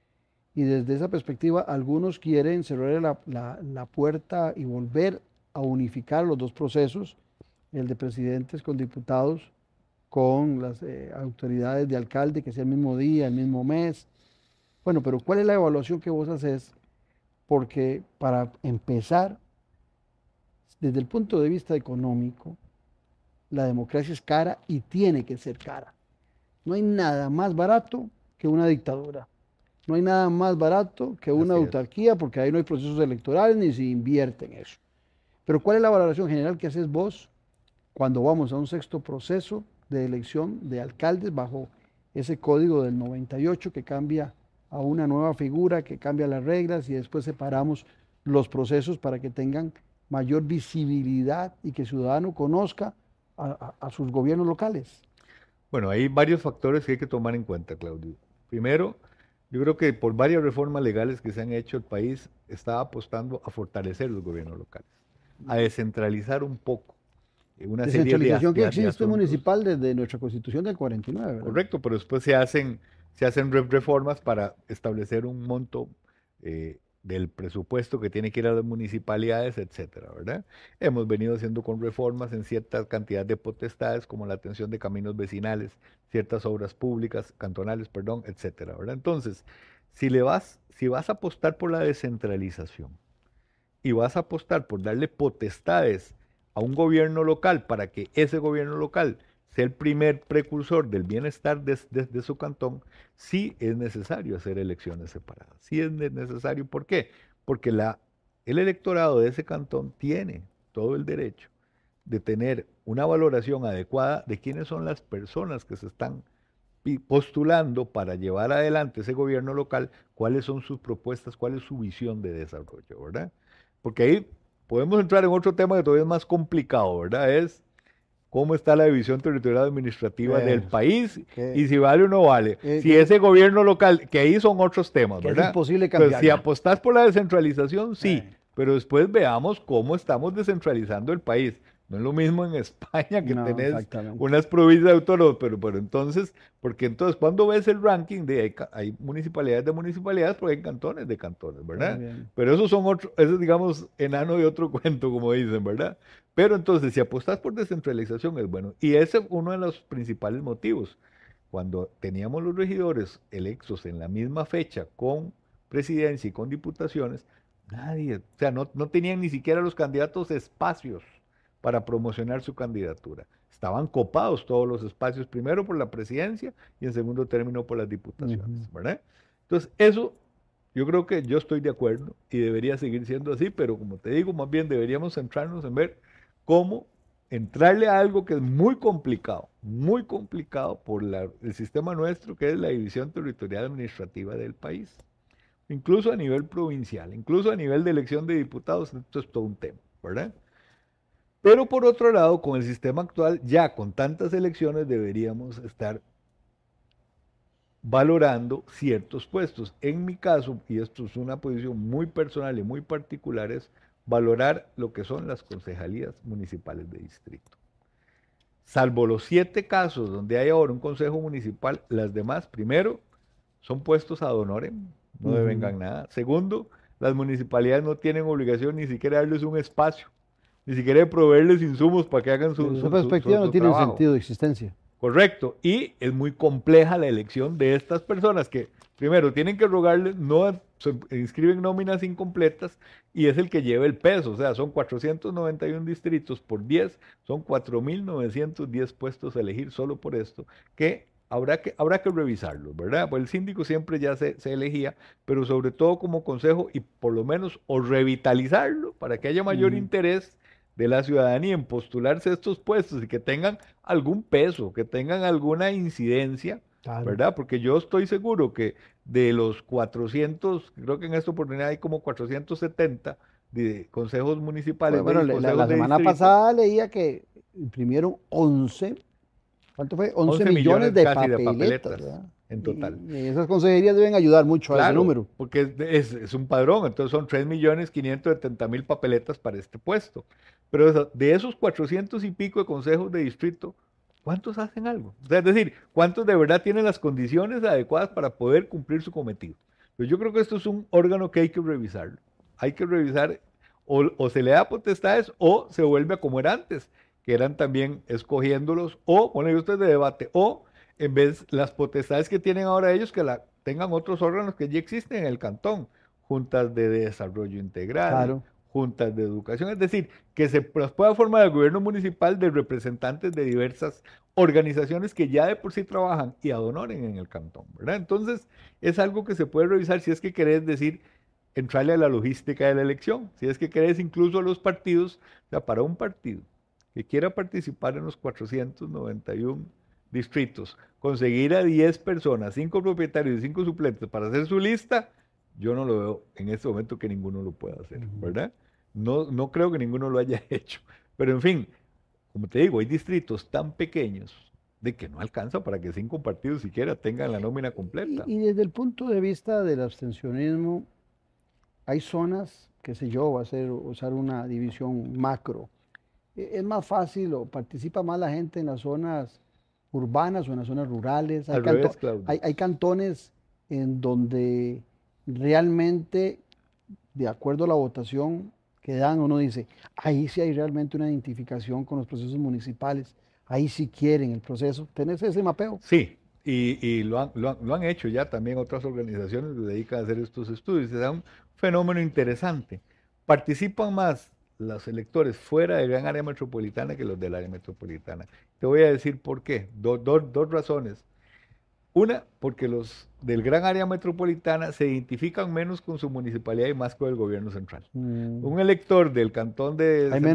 Y desde esa perspectiva, algunos quieren cerrar la puerta y volver a unificar los dos procesos, el de presidentes con diputados, con las autoridades de alcalde, que sea el mismo día, el mismo mes. Bueno, pero ¿cuál es la evaluación que vos haces? Porque para empezar, desde el punto de vista económico, la democracia es cara y tiene que ser cara. No hay nada más barato que una dictadura. No hay nada más barato que una Así es. autarquía, porque ahí no hay procesos electorales ni se invierte en eso. Pero ¿cuál es la valoración general que haces vos cuando vamos a un sexto proceso de elección de alcaldes bajo ese código del 98 que cambia a una nueva figura, que cambia las reglas y después separamos los procesos para que tengan mayor visibilidad y que el ciudadano conozca a sus gobiernos locales? Bueno, hay varios factores que hay que tomar en cuenta, Claudio. Primero, yo creo que por varias reformas legales que se han hecho, el país está apostando a fortalecer los gobiernos locales, a descentralizar un poco una serie Descentralización que de existe asuntos. municipal desde nuestra constitución del 49, ¿verdad? Correcto, pero después se hacen reformas para establecer un monto del presupuesto que tiene que ir a las municipalidades, etcétera, ¿verdad? Hemos venido haciendo con reformas en cierta cantidad de potestades, como la atención de caminos vecinales, ciertas obras públicas, cantonales, perdón, etcétera, ¿verdad? Entonces, si vas a apostar por la descentralización y vas a apostar por darle potestades a un gobierno local para que ese gobierno local sea el primer precursor del bienestar de su cantón, sí es necesario hacer elecciones separadas. Sí es necesario. ¿Por qué? Porque el electorado de ese cantón tiene todo el derecho de tener una valoración adecuada de quiénes son las personas que se están postulando para llevar adelante ese gobierno local, cuáles son sus propuestas, cuál es su visión de desarrollo, ¿verdad? Porque ahí podemos entrar en otro tema que todavía es más complicado, ¿verdad? Es cómo está la división territorial administrativa del país y si vale o no vale. Si ese gobierno local, que ahí son otros temas, que ¿verdad? es imposible Entonces, cambiar. si apostás por la descentralización, sí, pero después veamos cómo estamos descentralizando el país. No es lo mismo en España que No, tenés exactamente. unas provincias autónomas, pero entonces, porque entonces cuando ves el ranking hay municipalidades de municipalidades, porque hay cantones de cantones, ¿verdad? Muy bien. Pero esos son otros, eso es, digamos, enano de otro cuento, como dicen, ¿verdad? Pero entonces, si apostas por descentralización es bueno. Y ese es uno de los principales motivos. Cuando teníamos los regidores electos en la misma fecha con presidencia y con diputaciones, nadie, o sea, no tenían ni siquiera los candidatos espacios para promocionar su candidatura. Estaban copados todos los espacios, primero por la presidencia y en segundo término por las diputaciones, ¿verdad? Entonces, eso yo creo que yo estoy de acuerdo y debería seguir siendo así, pero como te digo, más bien deberíamos centrarnos en ver cómo entrarle a algo que es muy complicado por el sistema nuestro, que es la división territorial administrativa del país. Incluso a nivel provincial, incluso a nivel de elección de diputados, esto es todo un tema. ¿verdad? Pero por otro lado, con el sistema actual, ya con tantas elecciones deberíamos estar valorando ciertos puestos. En mi caso, y esto es una posición muy personal y muy particular, es valorar lo que son las concejalías municipales de distrito. Salvo los 7 casos donde hay ahora un consejo municipal, las demás, primero, son puestos ad honorem, no devengan nada. Segundo, las municipalidades no tienen obligación ni siquiera de darles un espacio, ni siquiera de proveerles insumos para que hagan su, Desde esa perspectiva no tiene sentido de existencia. Correcto, y es muy compleja la elección de estas personas que, primero, tienen que rogarles, no se inscriben nóminas incompletas y es el que lleva el peso, o sea, son 491 distritos por 10, son 4.910 puestos a elegir solo por esto, que habrá que revisarlo, ¿verdad? Pues el síndico siempre ya se elegía, pero sobre todo como consejo y por lo menos o revitalizarlo para que haya mayor interés de la ciudadanía en postularse a estos puestos y que tengan algún peso, que tengan alguna incidencia, claro, ¿verdad? Porque yo estoy seguro que de los 400, creo que en esta oportunidad hay como 470 de consejos municipales. Bueno, la semana pasada leía que imprimieron 11, ¿cuánto fue? 11 millones de papeletas, en total. Y esas consejerías deben ayudar mucho, claro, a ese número. Porque es un padrón, entonces son 3.570.000 papeletas para este puesto. Pero de esos 400 y pico de consejos de distrito, ¿cuántos hacen algo? O sea, es decir, ¿cuántos de verdad tienen las condiciones adecuadas para poder cumplir su cometido? Pues yo creo que esto es un órgano que hay que revisarlo. Hay que revisar, o se le da potestades o se vuelve a como era antes, que eran también escogiéndolos, o, bueno, usted de debate, o en vez las potestades que tienen ahora ellos, que la tengan otros órganos que ya existen en el cantón, juntas de desarrollo integral, claro, juntas de educación, es decir, que se pueda formar el gobierno municipal de representantes de diversas organizaciones que ya de por sí trabajan y ad honorem en el cantón, ¿verdad? Entonces, es algo que se puede revisar si es que querés decir, entrarle a la logística de la elección, si es que querés incluso a los partidos, o sea, para un partido que quiera participar en los 491 distritos, conseguir a 10 personas, 5 propietarios y 5 suplentes para hacer su lista, yo no lo veo en este momento que ninguno lo pueda hacer, ¿verdad? No creo que ninguno lo haya hecho. Pero en fin, como te digo, hay distritos tan pequeños de que no alcanza para que 5 partidos siquiera tengan la nómina completa. Y desde el punto de vista del abstencionismo, hay zonas, qué sé yo, va a ser usar una división macro. Es más fácil o participa más la gente en las zonas urbanas o en las zonas rurales. Hay cantones en donde realmente, de acuerdo a la votación que dan, uno dice, ahí sí hay realmente una identificación con los procesos municipales, ahí sí quieren el proceso. ¿Tenés ese mapeo? Sí, y lo han hecho ya también otras organizaciones que se dedican a hacer estos estudios. Es un fenómeno interesante. Participan más los electores fuera del gran área metropolitana que los del área metropolitana. Te voy a decir por qué. Dos razones. Una, porque los del gran área metropolitana se identifican menos con su municipalidad y más con el gobierno central. Un elector del cantón de San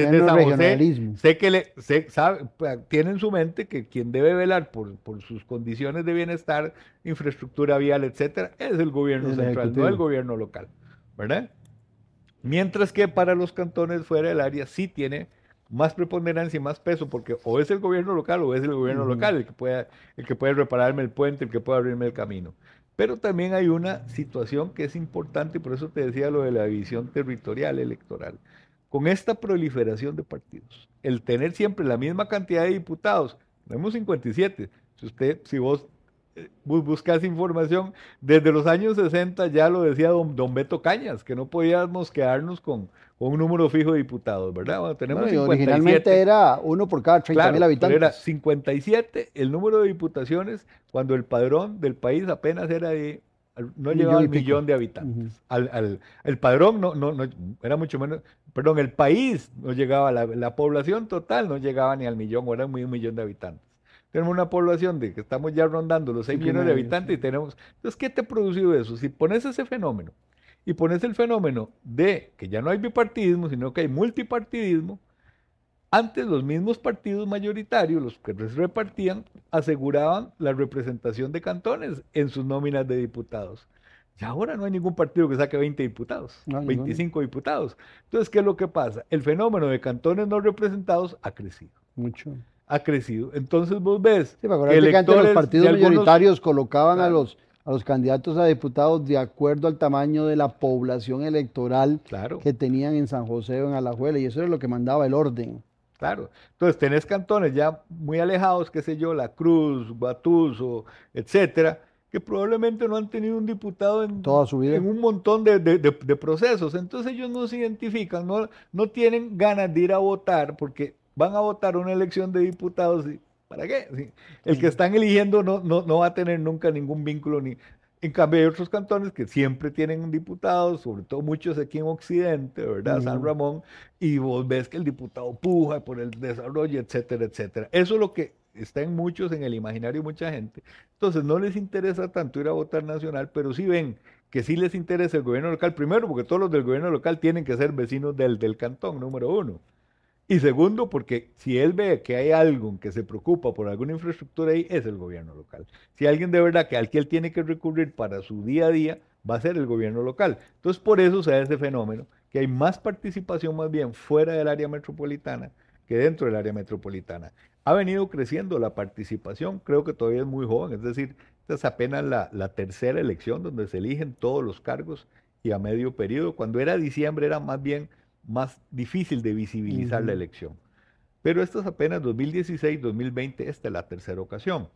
José, tiene en su mente que quien debe velar por sus condiciones de bienestar, infraestructura vial, etcétera, es el gobierno central, no el gobierno local, ¿verdad? Mientras que para los cantones fuera del área sí tiene más preponderancia y más peso, porque o es el gobierno local o es el gobierno local el que puede repararme el puente, el que puede abrirme el camino. Pero también hay una situación que es importante, y por eso te decía lo de la división territorial electoral. Con esta proliferación de partidos, el tener siempre la misma cantidad de diputados, tenemos 57, si vos buscas información, desde los años 60 ya lo decía don Beto Cañas, que no podíamos quedarnos con un número fijo de diputados, ¿verdad? Bueno, tenemos 57. Originalmente era uno por cada 30.000 habitantes. Pero era 57 el número de diputaciones cuando el padrón del país apenas era no llegaba al millón de habitantes. El padrón no era mucho menos, perdón, el país no llegaba, la población total no llegaba ni al millón, o era un millón de habitantes. Tenemos una población de que estamos ya rondando los 6 millones de habitantes y tenemos... Entonces, ¿qué te ha producido eso? Si pones ese fenómeno y pones el fenómeno de que ya no hay bipartidismo, sino que hay multipartidismo, antes los mismos partidos mayoritarios, los que repartían, aseguraban la representación de cantones en sus nóminas de diputados. Y ahora no hay ningún partido que saque 20 diputados, No, 25 diputados. Entonces, ¿qué es lo que pasa? El fenómeno de cantones no representados ha crecido. Mucho. Ha crecido. Entonces vos ves Sí, me que antes los partidos mayoritarios colocaban claro, a los candidatos a diputados de acuerdo al tamaño de la población electoral claro, que tenían en San José o en Alajuela, y eso era lo que mandaba el orden. claro. Entonces tenés cantones ya muy alejados, qué sé yo, La Cruz, Guatuso, etcétera, que probablemente no han tenido un diputado Toda su vida. en un montón de procesos. Entonces ellos no se identifican, no tienen ganas de ir a votar porque van a votar una elección de diputados. ¿Para qué? Sí. El que están eligiendo no va a tener nunca ningún vínculo. En cambio, hay otros cantones que siempre tienen un diputado, sobre todo muchos aquí en Occidente, ¿verdad? San Ramón, y vos ves que el diputado puja por el desarrollo, etcétera, etcétera. Eso es lo que está en muchos, en el imaginario de mucha gente. Entonces, no les interesa tanto ir a votar nacional, pero sí ven que sí les interesa el gobierno local, primero porque todos los del gobierno local tienen que ser vecinos del cantón, número uno. Y segundo, porque si él ve que hay algo que se preocupa por alguna infraestructura ahí, es el gobierno local. Si alguien de verdad que al que él tiene que recurrir para su día a día, va a ser el gobierno local. Entonces, por eso se da ese fenómeno, que hay más participación más bien fuera del área metropolitana que dentro del área metropolitana. Ha venido creciendo la participación, creo que todavía es muy joven, es decir, esta es apenas la tercera elección donde se eligen todos los cargos y a medio periodo. Cuando era diciembre era más bien más difícil de visibilizar la elección. Pero esto es apenas 2016, 2020, esta es la tercera ocasión.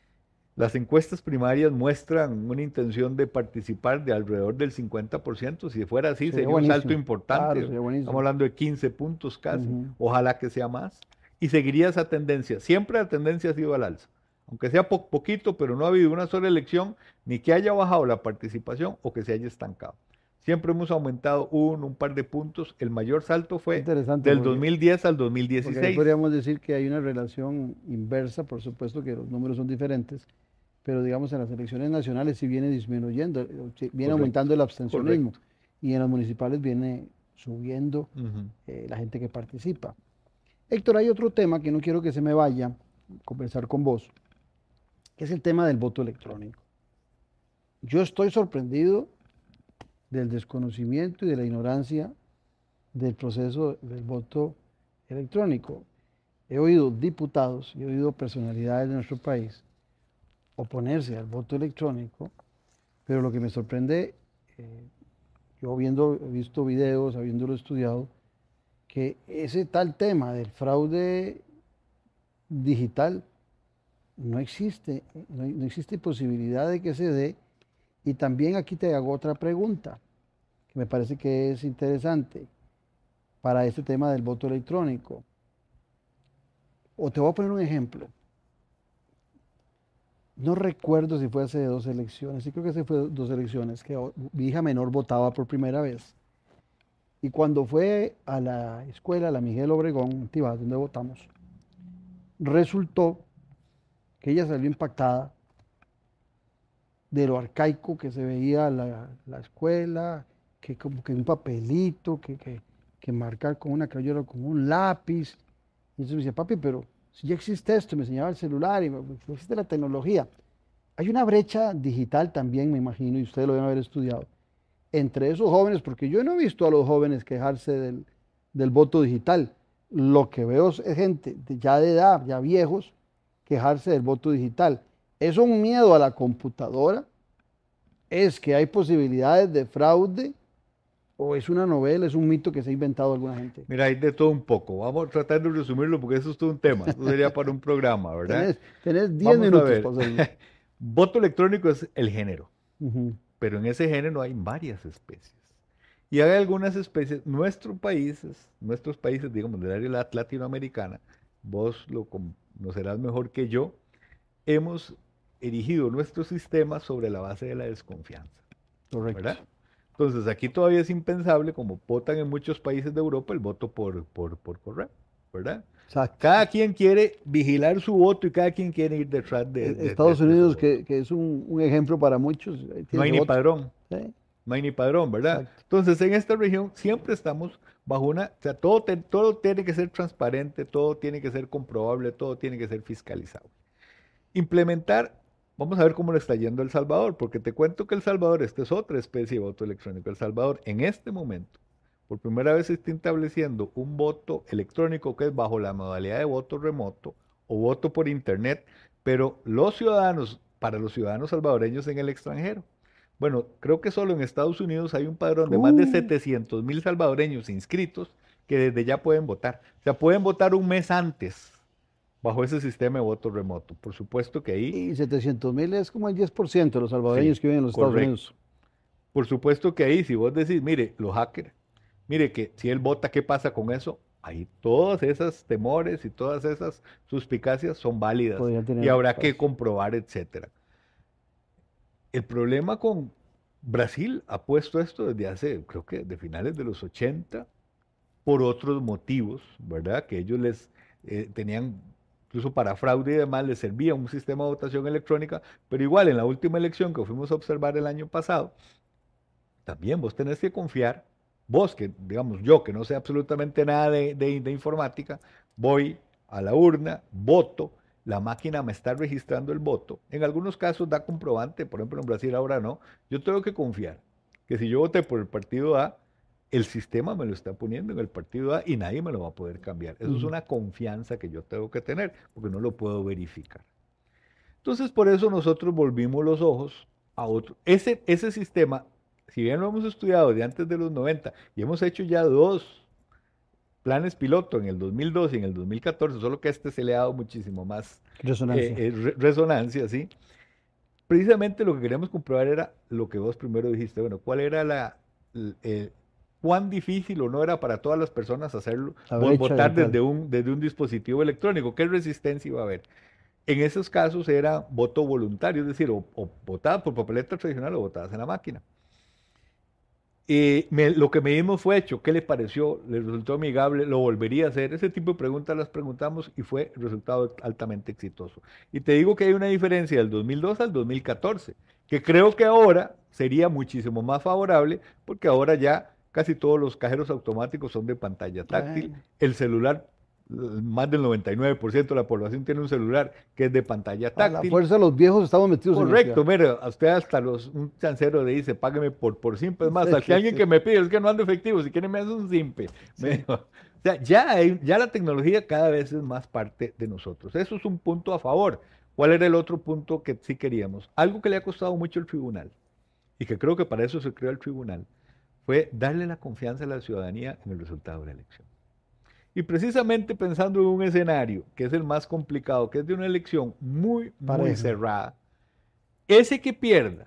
Las encuestas primarias muestran una intención de participar de alrededor del 50%. Si fuera así, sería un salto importante. Claro, estamos hablando de 15 puntos casi. Ojalá que sea más. Y seguiría esa tendencia. Siempre la tendencia ha sido al alza. Aunque sea poquito, pero no ha habido una sola elección ni que haya bajado la participación o que se haya estancado. Siempre hemos aumentado un par de puntos. El mayor salto fue del 2010 al 2016. Podríamos decir que hay una relación inversa, por supuesto que los números son diferentes, pero digamos en las elecciones nacionales sí viene disminuyendo, viene aumentando el abstencionismo. Correcto. Y en las municipales viene subiendo la gente que participa. Héctor, hay otro tema que no quiero que se me vaya a conversar con vos, que es el tema del voto electrónico. Yo estoy sorprendido del desconocimiento y de la ignorancia del proceso del voto electrónico. He oído diputados y he oído personalidades de nuestro país oponerse al voto electrónico, pero lo que me sorprende, yo he visto videos, habiéndolo estudiado, que ese tal tema del fraude digital no existe posibilidad de que se dé. Y también aquí te hago otra pregunta, que me parece que es interesante para este tema del voto electrónico. O te voy a poner un ejemplo. No recuerdo si fue hace 2 elecciones, sí creo que hace fue 2 elecciones, que mi hija menor votaba por primera vez. Y cuando fue a la escuela, la Miguel Obregón, en Tibás, donde votamos, resultó que ella salió impactada de lo arcaico que se veía la escuela, que como que un papelito, que marcar con una crayola, con un lápiz. Y entonces me decía, papi, pero si ya existe esto, me enseñaba el celular, y existe la tecnología. Hay una brecha digital también, me imagino, y ustedes lo deben haber estudiado, entre esos jóvenes, porque yo no he visto a los jóvenes quejarse del voto digital. Lo que veo es gente ya de edad, ya viejos, quejarse del voto digital. ¿Es un miedo a la computadora? ¿Es que hay posibilidades de fraude? ¿O es una novela, es un mito que se ha inventado alguna gente? Mira, hay de todo un poco. Vamos a tratar de resumirlo porque eso es todo un tema. Eso sería para un programa, ¿verdad? Tenés 10 minutos para hacerlo. Voto electrónico es el género. Pero en ese género hay varias especies. Y hay algunas especies, nuestros países, digamos, del área latinoamericana, vos lo conocerás mejor que yo, hemos erigido nuestro sistema sobre la base de la desconfianza. Correcto. ¿Verdad? Entonces, aquí todavía es impensable, como votan en muchos países de Europa, el voto por correo, ¿verdad? Exacto. Cada quien quiere vigilar su voto y cada quien quiere ir detrás de Estados Unidos, que es un ejemplo para muchos. No hay ni padrón. ¿Sí? No hay ni padrón, ¿verdad? Exacto. Entonces, en esta región siempre estamos bajo o sea, todo tiene que ser transparente, todo tiene que ser comprobable, todo tiene que ser fiscalizable. Implementar Vamos a ver cómo le está yendo a El Salvador, porque te cuento que El Salvador, esta es otra especie de voto electrónico. El Salvador, en este momento, por primera vez se está estableciendo un voto electrónico que es bajo la modalidad de voto remoto o voto por internet, pero para los ciudadanos salvadoreños en el extranjero. Bueno, creo que solo en Estados Unidos hay un padrón de más de 700,000 salvadoreños inscritos que desde ya pueden votar. O sea, pueden votar un mes antes bajo ese sistema de voto remoto. Por supuesto que ahí... Y 700,000 es como el 10% de los salvadoreños que viven en los Estados Unidos. Por supuesto que ahí, si vos decís, mire, los hackers, mire que si él vota, ¿qué pasa con eso? Ahí todos esos temores y todas esas suspicacias son válidas y habrá que comprobar, etcétera. El problema con Brasil ha puesto esto desde hace, creo que de finales de los 80, por otros motivos, ¿verdad? Que ellos les tenían, incluso para fraude y demás, les servía un sistema de votación electrónica, pero igual en la última elección que fuimos a observar el año pasado, también vos tenés que confiar, vos que, digamos, yo que no sé absolutamente nada de informática, voy a la urna, voto, la máquina me está registrando el voto. En algunos casos da comprobante, por ejemplo en Brasil ahora no. Yo tengo que confiar que si yo voté por el partido A, el sistema me lo está poniendo en el partido A y nadie me lo va a poder cambiar. Eso es una confianza que yo tengo que tener, porque no lo puedo verificar. Entonces por eso nosotros volvimos los ojos a otro. Ese sistema, si bien lo hemos estudiado de antes de los 90 y hemos hecho ya 2 planes piloto en el 2012 y en el 2014, solo que a este se le ha dado muchísimo más resonancia, ¿sí? Precisamente lo que queríamos comprobar era lo que vos primero dijiste, bueno, ¿cuál era cuán difícil o no era para todas las personas hacerlo, votar desde un dispositivo electrónico? ¿Qué resistencia iba a haber? En esos casos era voto voluntario, es decir, o votabas por papeleta tradicional o votabas en la máquina. Lo que medimos fue hecho, ¿qué le pareció? ¿Le resultó amigable? ¿Lo volvería a hacer? Ese tipo de preguntas las preguntamos y fue resultado altamente exitoso. Y te digo que hay una diferencia del 2002 al 2014, que creo que ahora sería muchísimo más favorable, porque ahora ya casi todos los cajeros automáticos son de pantalla táctil. El celular, más del 99% de la población tiene un celular que es de pantalla táctil. A la fuerza los viejos estamos metidos en Correcto, mire, a usted hasta un chancero le dice, págueme por simple. Es más, si alguien que me pide, es que no ando efectivo, si quiere me hace un simple. Sí. O sea, ya la tecnología cada vez es más parte de nosotros. Eso es un punto a favor. ¿Cuál era el otro punto que sí queríamos? Algo que le ha costado mucho al tribunal, y que creo que para eso se creó el tribunal, fue darle la confianza a la ciudadanía en el resultado de la elección. Y precisamente pensando en un escenario que es el más complicado, que es de una elección muy cerrada, ese que pierda,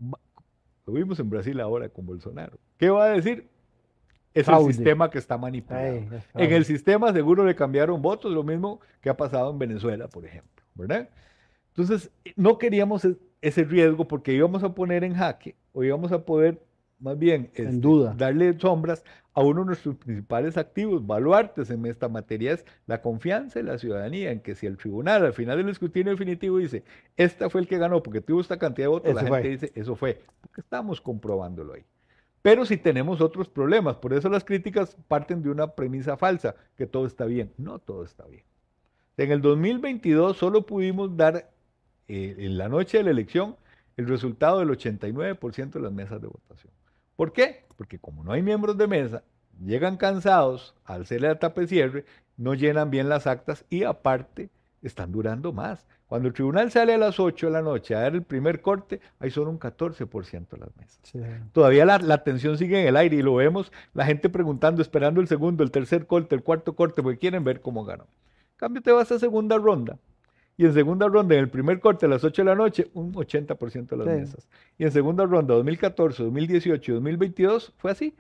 lo vimos en Brasil ahora con Bolsonaro, ¿qué va a decir? Es el sistema que está manipulado. En el sistema seguro le cambiaron votos, lo mismo que ha pasado en Venezuela, por ejemplo, ¿verdad? Entonces, no queríamos ese riesgo porque íbamos a poner en jaque, o íbamos a poder más bien en duda, darle sombras a uno de nuestros principales activos, baluartes en esta materia, es la confianza de la ciudadanía en que si el tribunal al final del escrutinio definitivo dice, este fue el que ganó porque tuvo esta cantidad de votos, la gente dice, eso fue, porque estamos comprobándolo ahí. Pero si tenemos otros problemas, por eso las críticas parten de una premisa falsa, que todo está bien. No todo está bien. En el 2022 solo pudimos dar, en la noche de la elección, el resultado del 89% de las mesas de votación. ¿Por qué? Porque como no hay miembros de mesa, llegan cansados al hacer la etapa de cierre, no llenan bien las actas y aparte están durando más. Cuando el tribunal sale a las 8 de la noche a dar el primer corte, hay solo un 14% de las mesas. Sí. Todavía la tensión sigue en el aire y lo vemos, la gente preguntando, esperando el segundo, el tercer corte, el cuarto corte, porque quieren ver cómo ganó. En cambio te vas a segunda ronda. Y en segunda ronda, en el primer corte a las 8 de la noche, un 80% de las mesas. Y en segunda ronda, 2014, 2018 y 2022, fue así.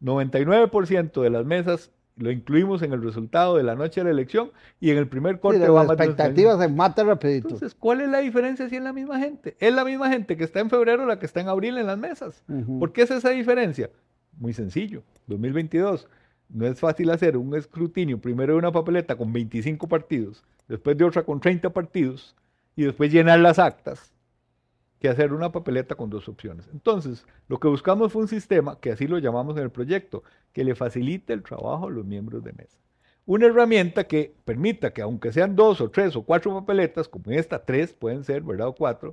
99% de las mesas lo incluimos en el resultado de la noche de la elección y en el primer corte va más de... Las expectativas se matan rapidito. Entonces, ¿cuál es la diferencia si es la misma gente? Es la misma gente que está en febrero la que está en abril en las mesas. ¿Por qué es esa diferencia? Muy sencillo. 2022. No es fácil hacer un escrutinio, primero de una papeleta con 25 partidos, después de otra con 30 partidos, y después llenar las actas, que hacer una papeleta con 2 opciones. Entonces, lo que buscamos fue un sistema, que así lo llamamos en el proyecto, que le facilite el trabajo a los miembros de mesa. Una herramienta que permita que aunque sean 2 o 3 o 4 papeletas, como esta, 3 pueden ser, ¿verdad? O 4,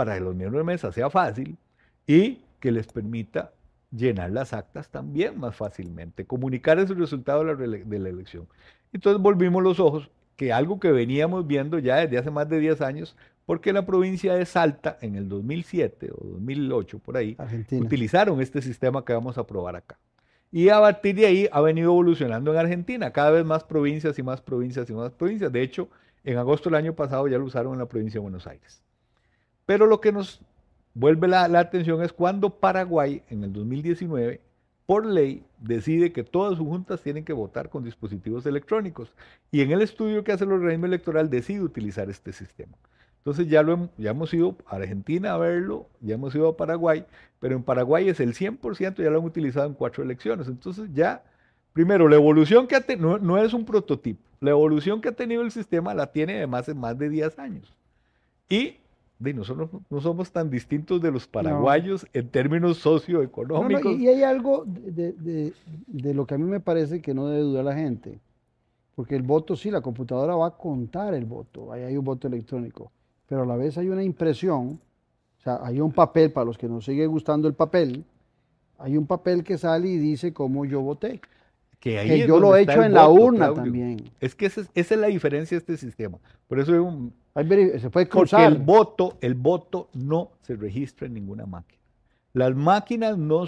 para que los miembros de mesa sea fácil y que les permita llenar las actas también más fácilmente, comunicar ese resultado de la elección. Entonces volvimos los ojos, que algo que veníamos viendo ya desde hace más de 10 años, porque la provincia de Salta en el 2007 o 2008 por ahí, Argentina, utilizaron este sistema que vamos a probar acá. Y a partir de ahí ha venido evolucionando en Argentina, cada vez más provincias y más provincias y más provincias. De hecho, en agosto del año pasado ya lo usaron en la provincia de Buenos Aires. Pero lo que nos vuelve la atención es cuando Paraguay, en el 2019, por ley, decide que todas sus juntas tienen que votar con dispositivos electrónicos. Y en el estudio que hace el organismo electoral decide utilizar este sistema. Entonces ya hemos ido a Argentina a verlo, ya hemos ido a Paraguay, pero en Paraguay es el 100%, ya lo han utilizado en 4 elecciones. Entonces ya, primero, la evolución que ha tenido, no es un prototipo, la evolución que ha tenido el sistema la tiene además en más de 10 años. Y nosotros no somos tan distintos de los paraguayos en términos socioeconómicos. Y hay algo de lo que a mí me parece que no debe dudar la gente, porque el voto, sí, la computadora va a contar el voto, ahí hay un voto electrónico, pero a la vez hay una impresión, o sea, hay un papel, para los que nos sigue gustando el papel, hay un papel que sale y dice cómo yo voté. Que yo lo he hecho en la urna, Claudio, también. Es que esa es la diferencia de este sistema. Por eso se puede cruzar. Porque el voto no se registra en ninguna máquina. Las máquinas no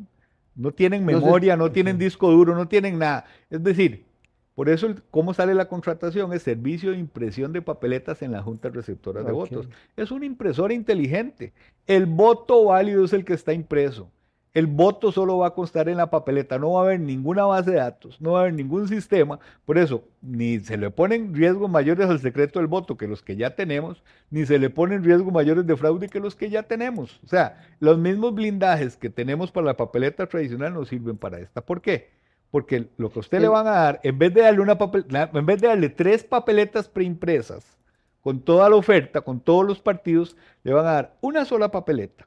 tienen memoria, no tienen disco duro, no tienen nada. Es decir, por eso cómo sale la contratación es servicio de impresión de papeletas en las juntas receptoras de votos. Es una impresora inteligente. El voto válido es el que está impreso. El voto solo va a constar en la papeleta, no va a haber ninguna base de datos, no va a haber ningún sistema, por eso ni se le ponen riesgos mayores al secreto del voto que los que ya tenemos, ni se le ponen riesgos mayores de fraude que los que ya tenemos. O sea, los mismos blindajes que tenemos para la papeleta tradicional nos sirven para esta. ¿Por qué? Porque lo que a usted le van a dar, en vez de darle 3 papeletas preimpresas con toda la oferta, con todos los partidos, le van a dar una sola papeleta,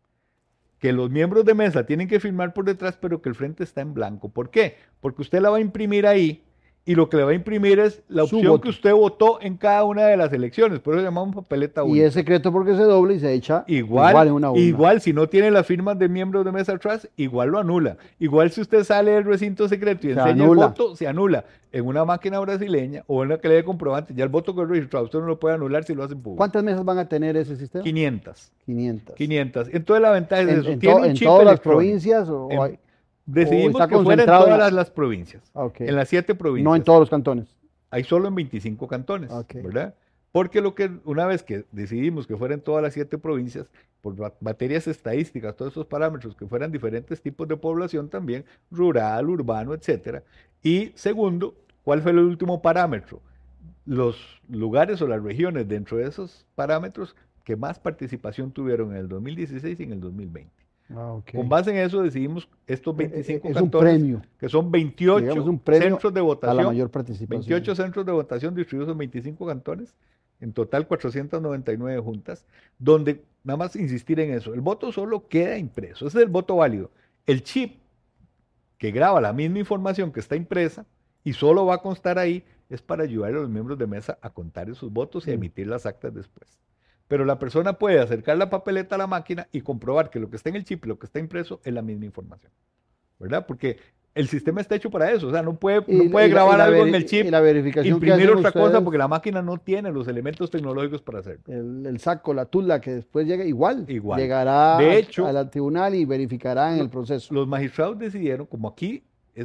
que los miembros de mesa tienen que firmar por detrás, pero que el frente está en blanco. ¿Por qué? Porque usted la va a imprimir ahí, y lo que le va a imprimir es la opción que usted votó en cada una de las elecciones. Por eso llamamos papeleta única. Y es secreto porque se dobla y se echa igual en una urna. Igual, si no tiene las firmas de miembros de mesa atrás, igual lo anula. Igual si usted sale del recinto secreto y enseña el voto, se anula. En una máquina brasileña o en una que le dé comprobante, ya el voto que es registrado, usted no lo puede anular si lo hacen público. ¿Cuántas mesas van a tener ese sistema? 500. 500. Entonces la ventaja es eso. ¿En todas las provincias? Decidimos que fuera en todas las provincias, en las 7 provincias. No en todos los cantones. Hay solo en 25 cantones, ¿verdad? Porque una vez que decidimos que fuera en todas las 7 provincias, por materias estadísticas, todos esos parámetros, que fueran diferentes tipos de población también, rural, urbano, etcétera. Y segundo, ¿cuál fue el último parámetro? Los lugares o las regiones dentro de esos parámetros que más participación tuvieron en el 2016 y en el 2020. Con base en eso decidimos estos 25 cantones, que son 28 centros de votación, a la mayor participación. 28 centros de votación distribuidos en 25 cantones, en total 499 juntas, donde, nada más insistir en eso, el voto solo queda impreso, ese es el voto válido. El chip que graba la misma información que está impresa y solo va a constar ahí, es para ayudar a los miembros de mesa a contar esos votos y a emitir las actas después. Pero la persona puede acercar la papeleta a la máquina y comprobar que lo que está en el chip y lo que está impreso es la misma información, ¿verdad? Porque el sistema está hecho para eso, o sea, no puede grabar algo en el chip, y imprimir otra cosa, porque la máquina no tiene los elementos tecnológicos para hacerlo. El saco, la tula que después llega, igual. Llegará de hecho, al tribunal y verificará en el proceso. Los magistrados decidieron, como aquí es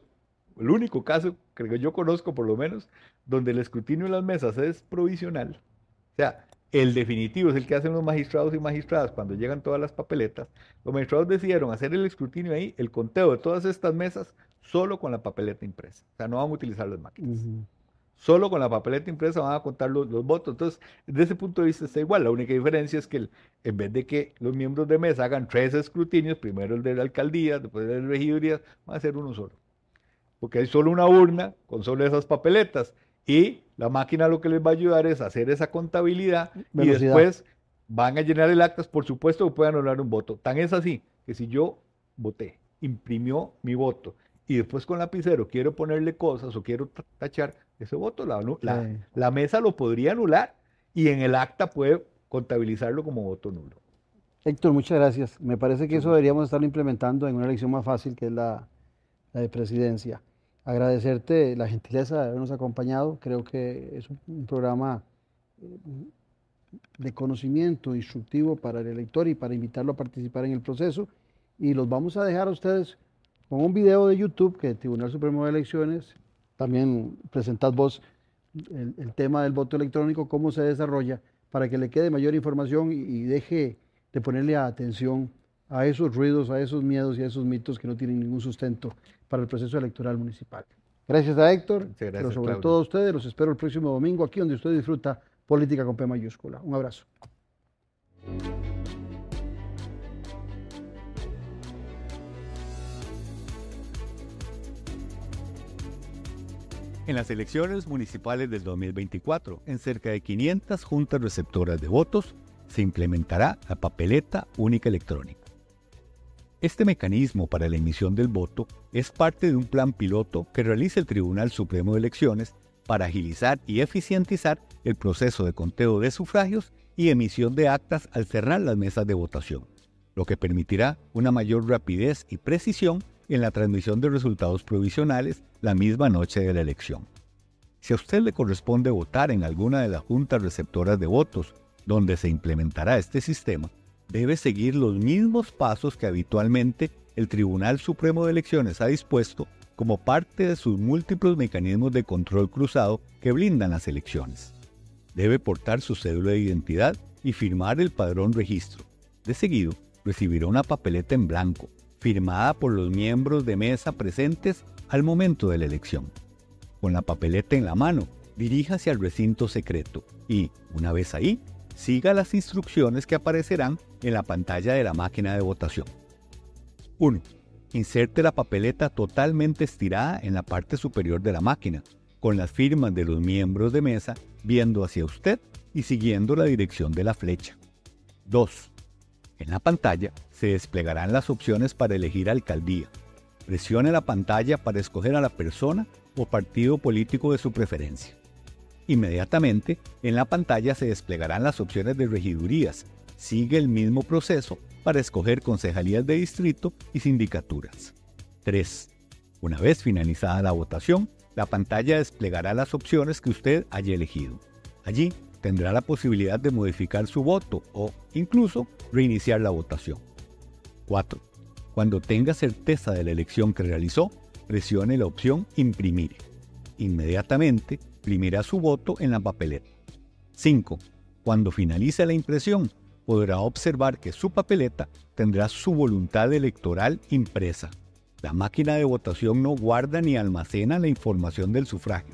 el único caso que yo conozco por lo menos, donde el escrutinio en las mesas es provisional, o sea, el definitivo es el que hacen los magistrados y magistradas cuando llegan todas las papeletas. Los magistrados decidieron hacer el escrutinio ahí, el conteo de todas estas mesas, solo con la papeleta impresa. O sea, no van a utilizar las máquinas. Solo con la papeleta impresa van a contar los votos. Entonces, desde ese punto de vista está igual. La única diferencia es que en vez de que los miembros de mesa hagan 3 escrutinios, primero el de la alcaldía, después el de la regiduría, van a hacer uno solo. Porque hay solo una urna con solo esas papeletas. Y la máquina lo que les va a ayudar es hacer esa contabilidad y después van a llenar el actas, por supuesto que pueden anular un voto. Tan es así que si yo voté, imprimió mi voto y después con lapicero quiero ponerle cosas o quiero tachar ese voto, la mesa lo podría anular y en el acta puede contabilizarlo como voto nulo. Héctor, muchas gracias. Me parece que eso deberíamos estarlo implementando en una elección más fácil, que es la de presidencia. Agradecerte la gentileza de habernos acompañado. Creo que es un programa de conocimiento instructivo para el elector y para invitarlo a participar en el proceso. Y los vamos a dejar a ustedes con un video de YouTube que el Tribunal Supremo de Elecciones, también presentad vos el tema del voto electrónico, cómo se desarrolla, para que le quede mayor información y deje de ponerle atención a esos ruidos, a esos miedos y a esos mitos que no tienen ningún sustento para el proceso electoral municipal. Gracias a Héctor, gracias, pero sobre Claudio. todo a ustedes. Los espero el próximo domingo aquí donde usted disfruta política con P mayúscula. Un abrazo. En las elecciones municipales del 2024, en cerca de 500 juntas receptoras de votos, se implementará la papeleta única electrónica. Este mecanismo para la emisión del voto es parte de un plan piloto que realiza el Tribunal Supremo de Elecciones para agilizar y eficientizar el proceso de conteo de sufragios y emisión de actas al cerrar las mesas de votación, lo que permitirá una mayor rapidez y precisión en la transmisión de resultados provisionales la misma noche de la elección. Si a usted le corresponde votar en alguna de las juntas receptoras de votos donde se implementará este sistema, debe seguir los mismos pasos que habitualmente el Tribunal Supremo de Elecciones ha dispuesto como parte de sus múltiples mecanismos de control cruzado que blindan las elecciones. Debe portar su cédula de identidad y firmar el padrón registro. De seguido, recibirá una papeleta en blanco, firmada por los miembros de mesa presentes al momento de la elección. Con la papeleta en la mano, diríjase al recinto secreto y, una vez ahí, siga las instrucciones que aparecerán en la pantalla de la máquina de votación. 1. Inserte la papeleta totalmente estirada en la parte superior de la máquina, con las firmas de los miembros de mesa viendo hacia usted y siguiendo la dirección de la flecha. 2. En la pantalla se desplegarán las opciones para elegir alcaldía. Presione la pantalla para escoger a la persona o partido político de su preferencia. Inmediatamente, en la pantalla se desplegarán las opciones de regidurías. Sigue el mismo proceso para escoger concejalías de distrito y sindicaturas. 3. Una vez finalizada la votación, la pantalla desplegará las opciones que usted haya elegido. Allí tendrá la posibilidad de modificar su voto o, incluso, reiniciar la votación. 4. Cuando tenga certeza de la elección que realizó, presione la opción Imprimir. Inmediatamente, imprimirá su voto en la papeleta. 5. Cuando finalice la impresión, podrá observar que su papeleta tendrá su voluntad electoral impresa. La máquina de votación no guarda ni almacena la información del sufragio.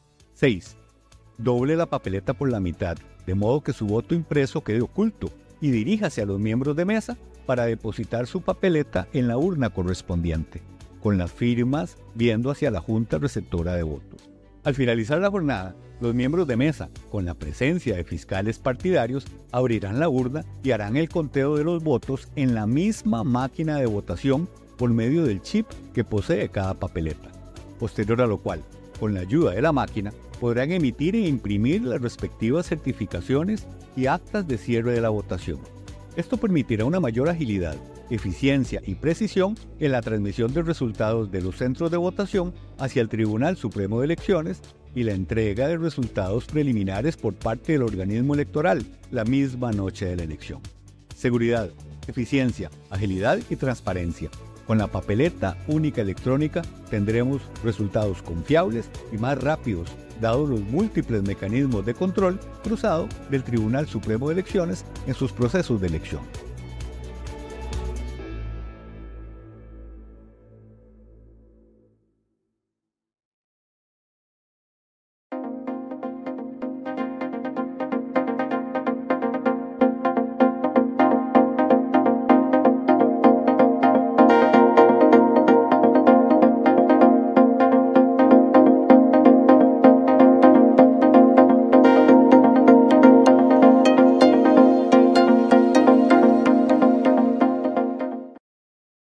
6. Doble la papeleta por la mitad, de modo que su voto impreso quede oculto, y diríjase a los miembros de mesa para depositar su papeleta en la urna correspondiente, con las firmas viendo hacia la junta receptora de votos. Al finalizar la jornada, los miembros de mesa, con la presencia de fiscales partidarios, abrirán la urna y harán el conteo de los votos en la misma máquina de votación por medio del chip que posee cada papeleta. Posterior a lo cual, con la ayuda de la máquina, podrán emitir e imprimir las respectivas certificaciones y actas de cierre de la votación. Esto permitirá una mayor agilidad, eficiencia y precisión en la transmisión de resultados de los centros de votación hacia el Tribunal Supremo de Elecciones y la entrega de resultados preliminares por parte del organismo electoral la misma noche de la elección. Seguridad, eficiencia, agilidad y transparencia. Con la papeleta única electrónica tendremos resultados confiables y más rápidos, dados los múltiples mecanismos de control cruzado del Tribunal Supremo de Elecciones en sus procesos de elección.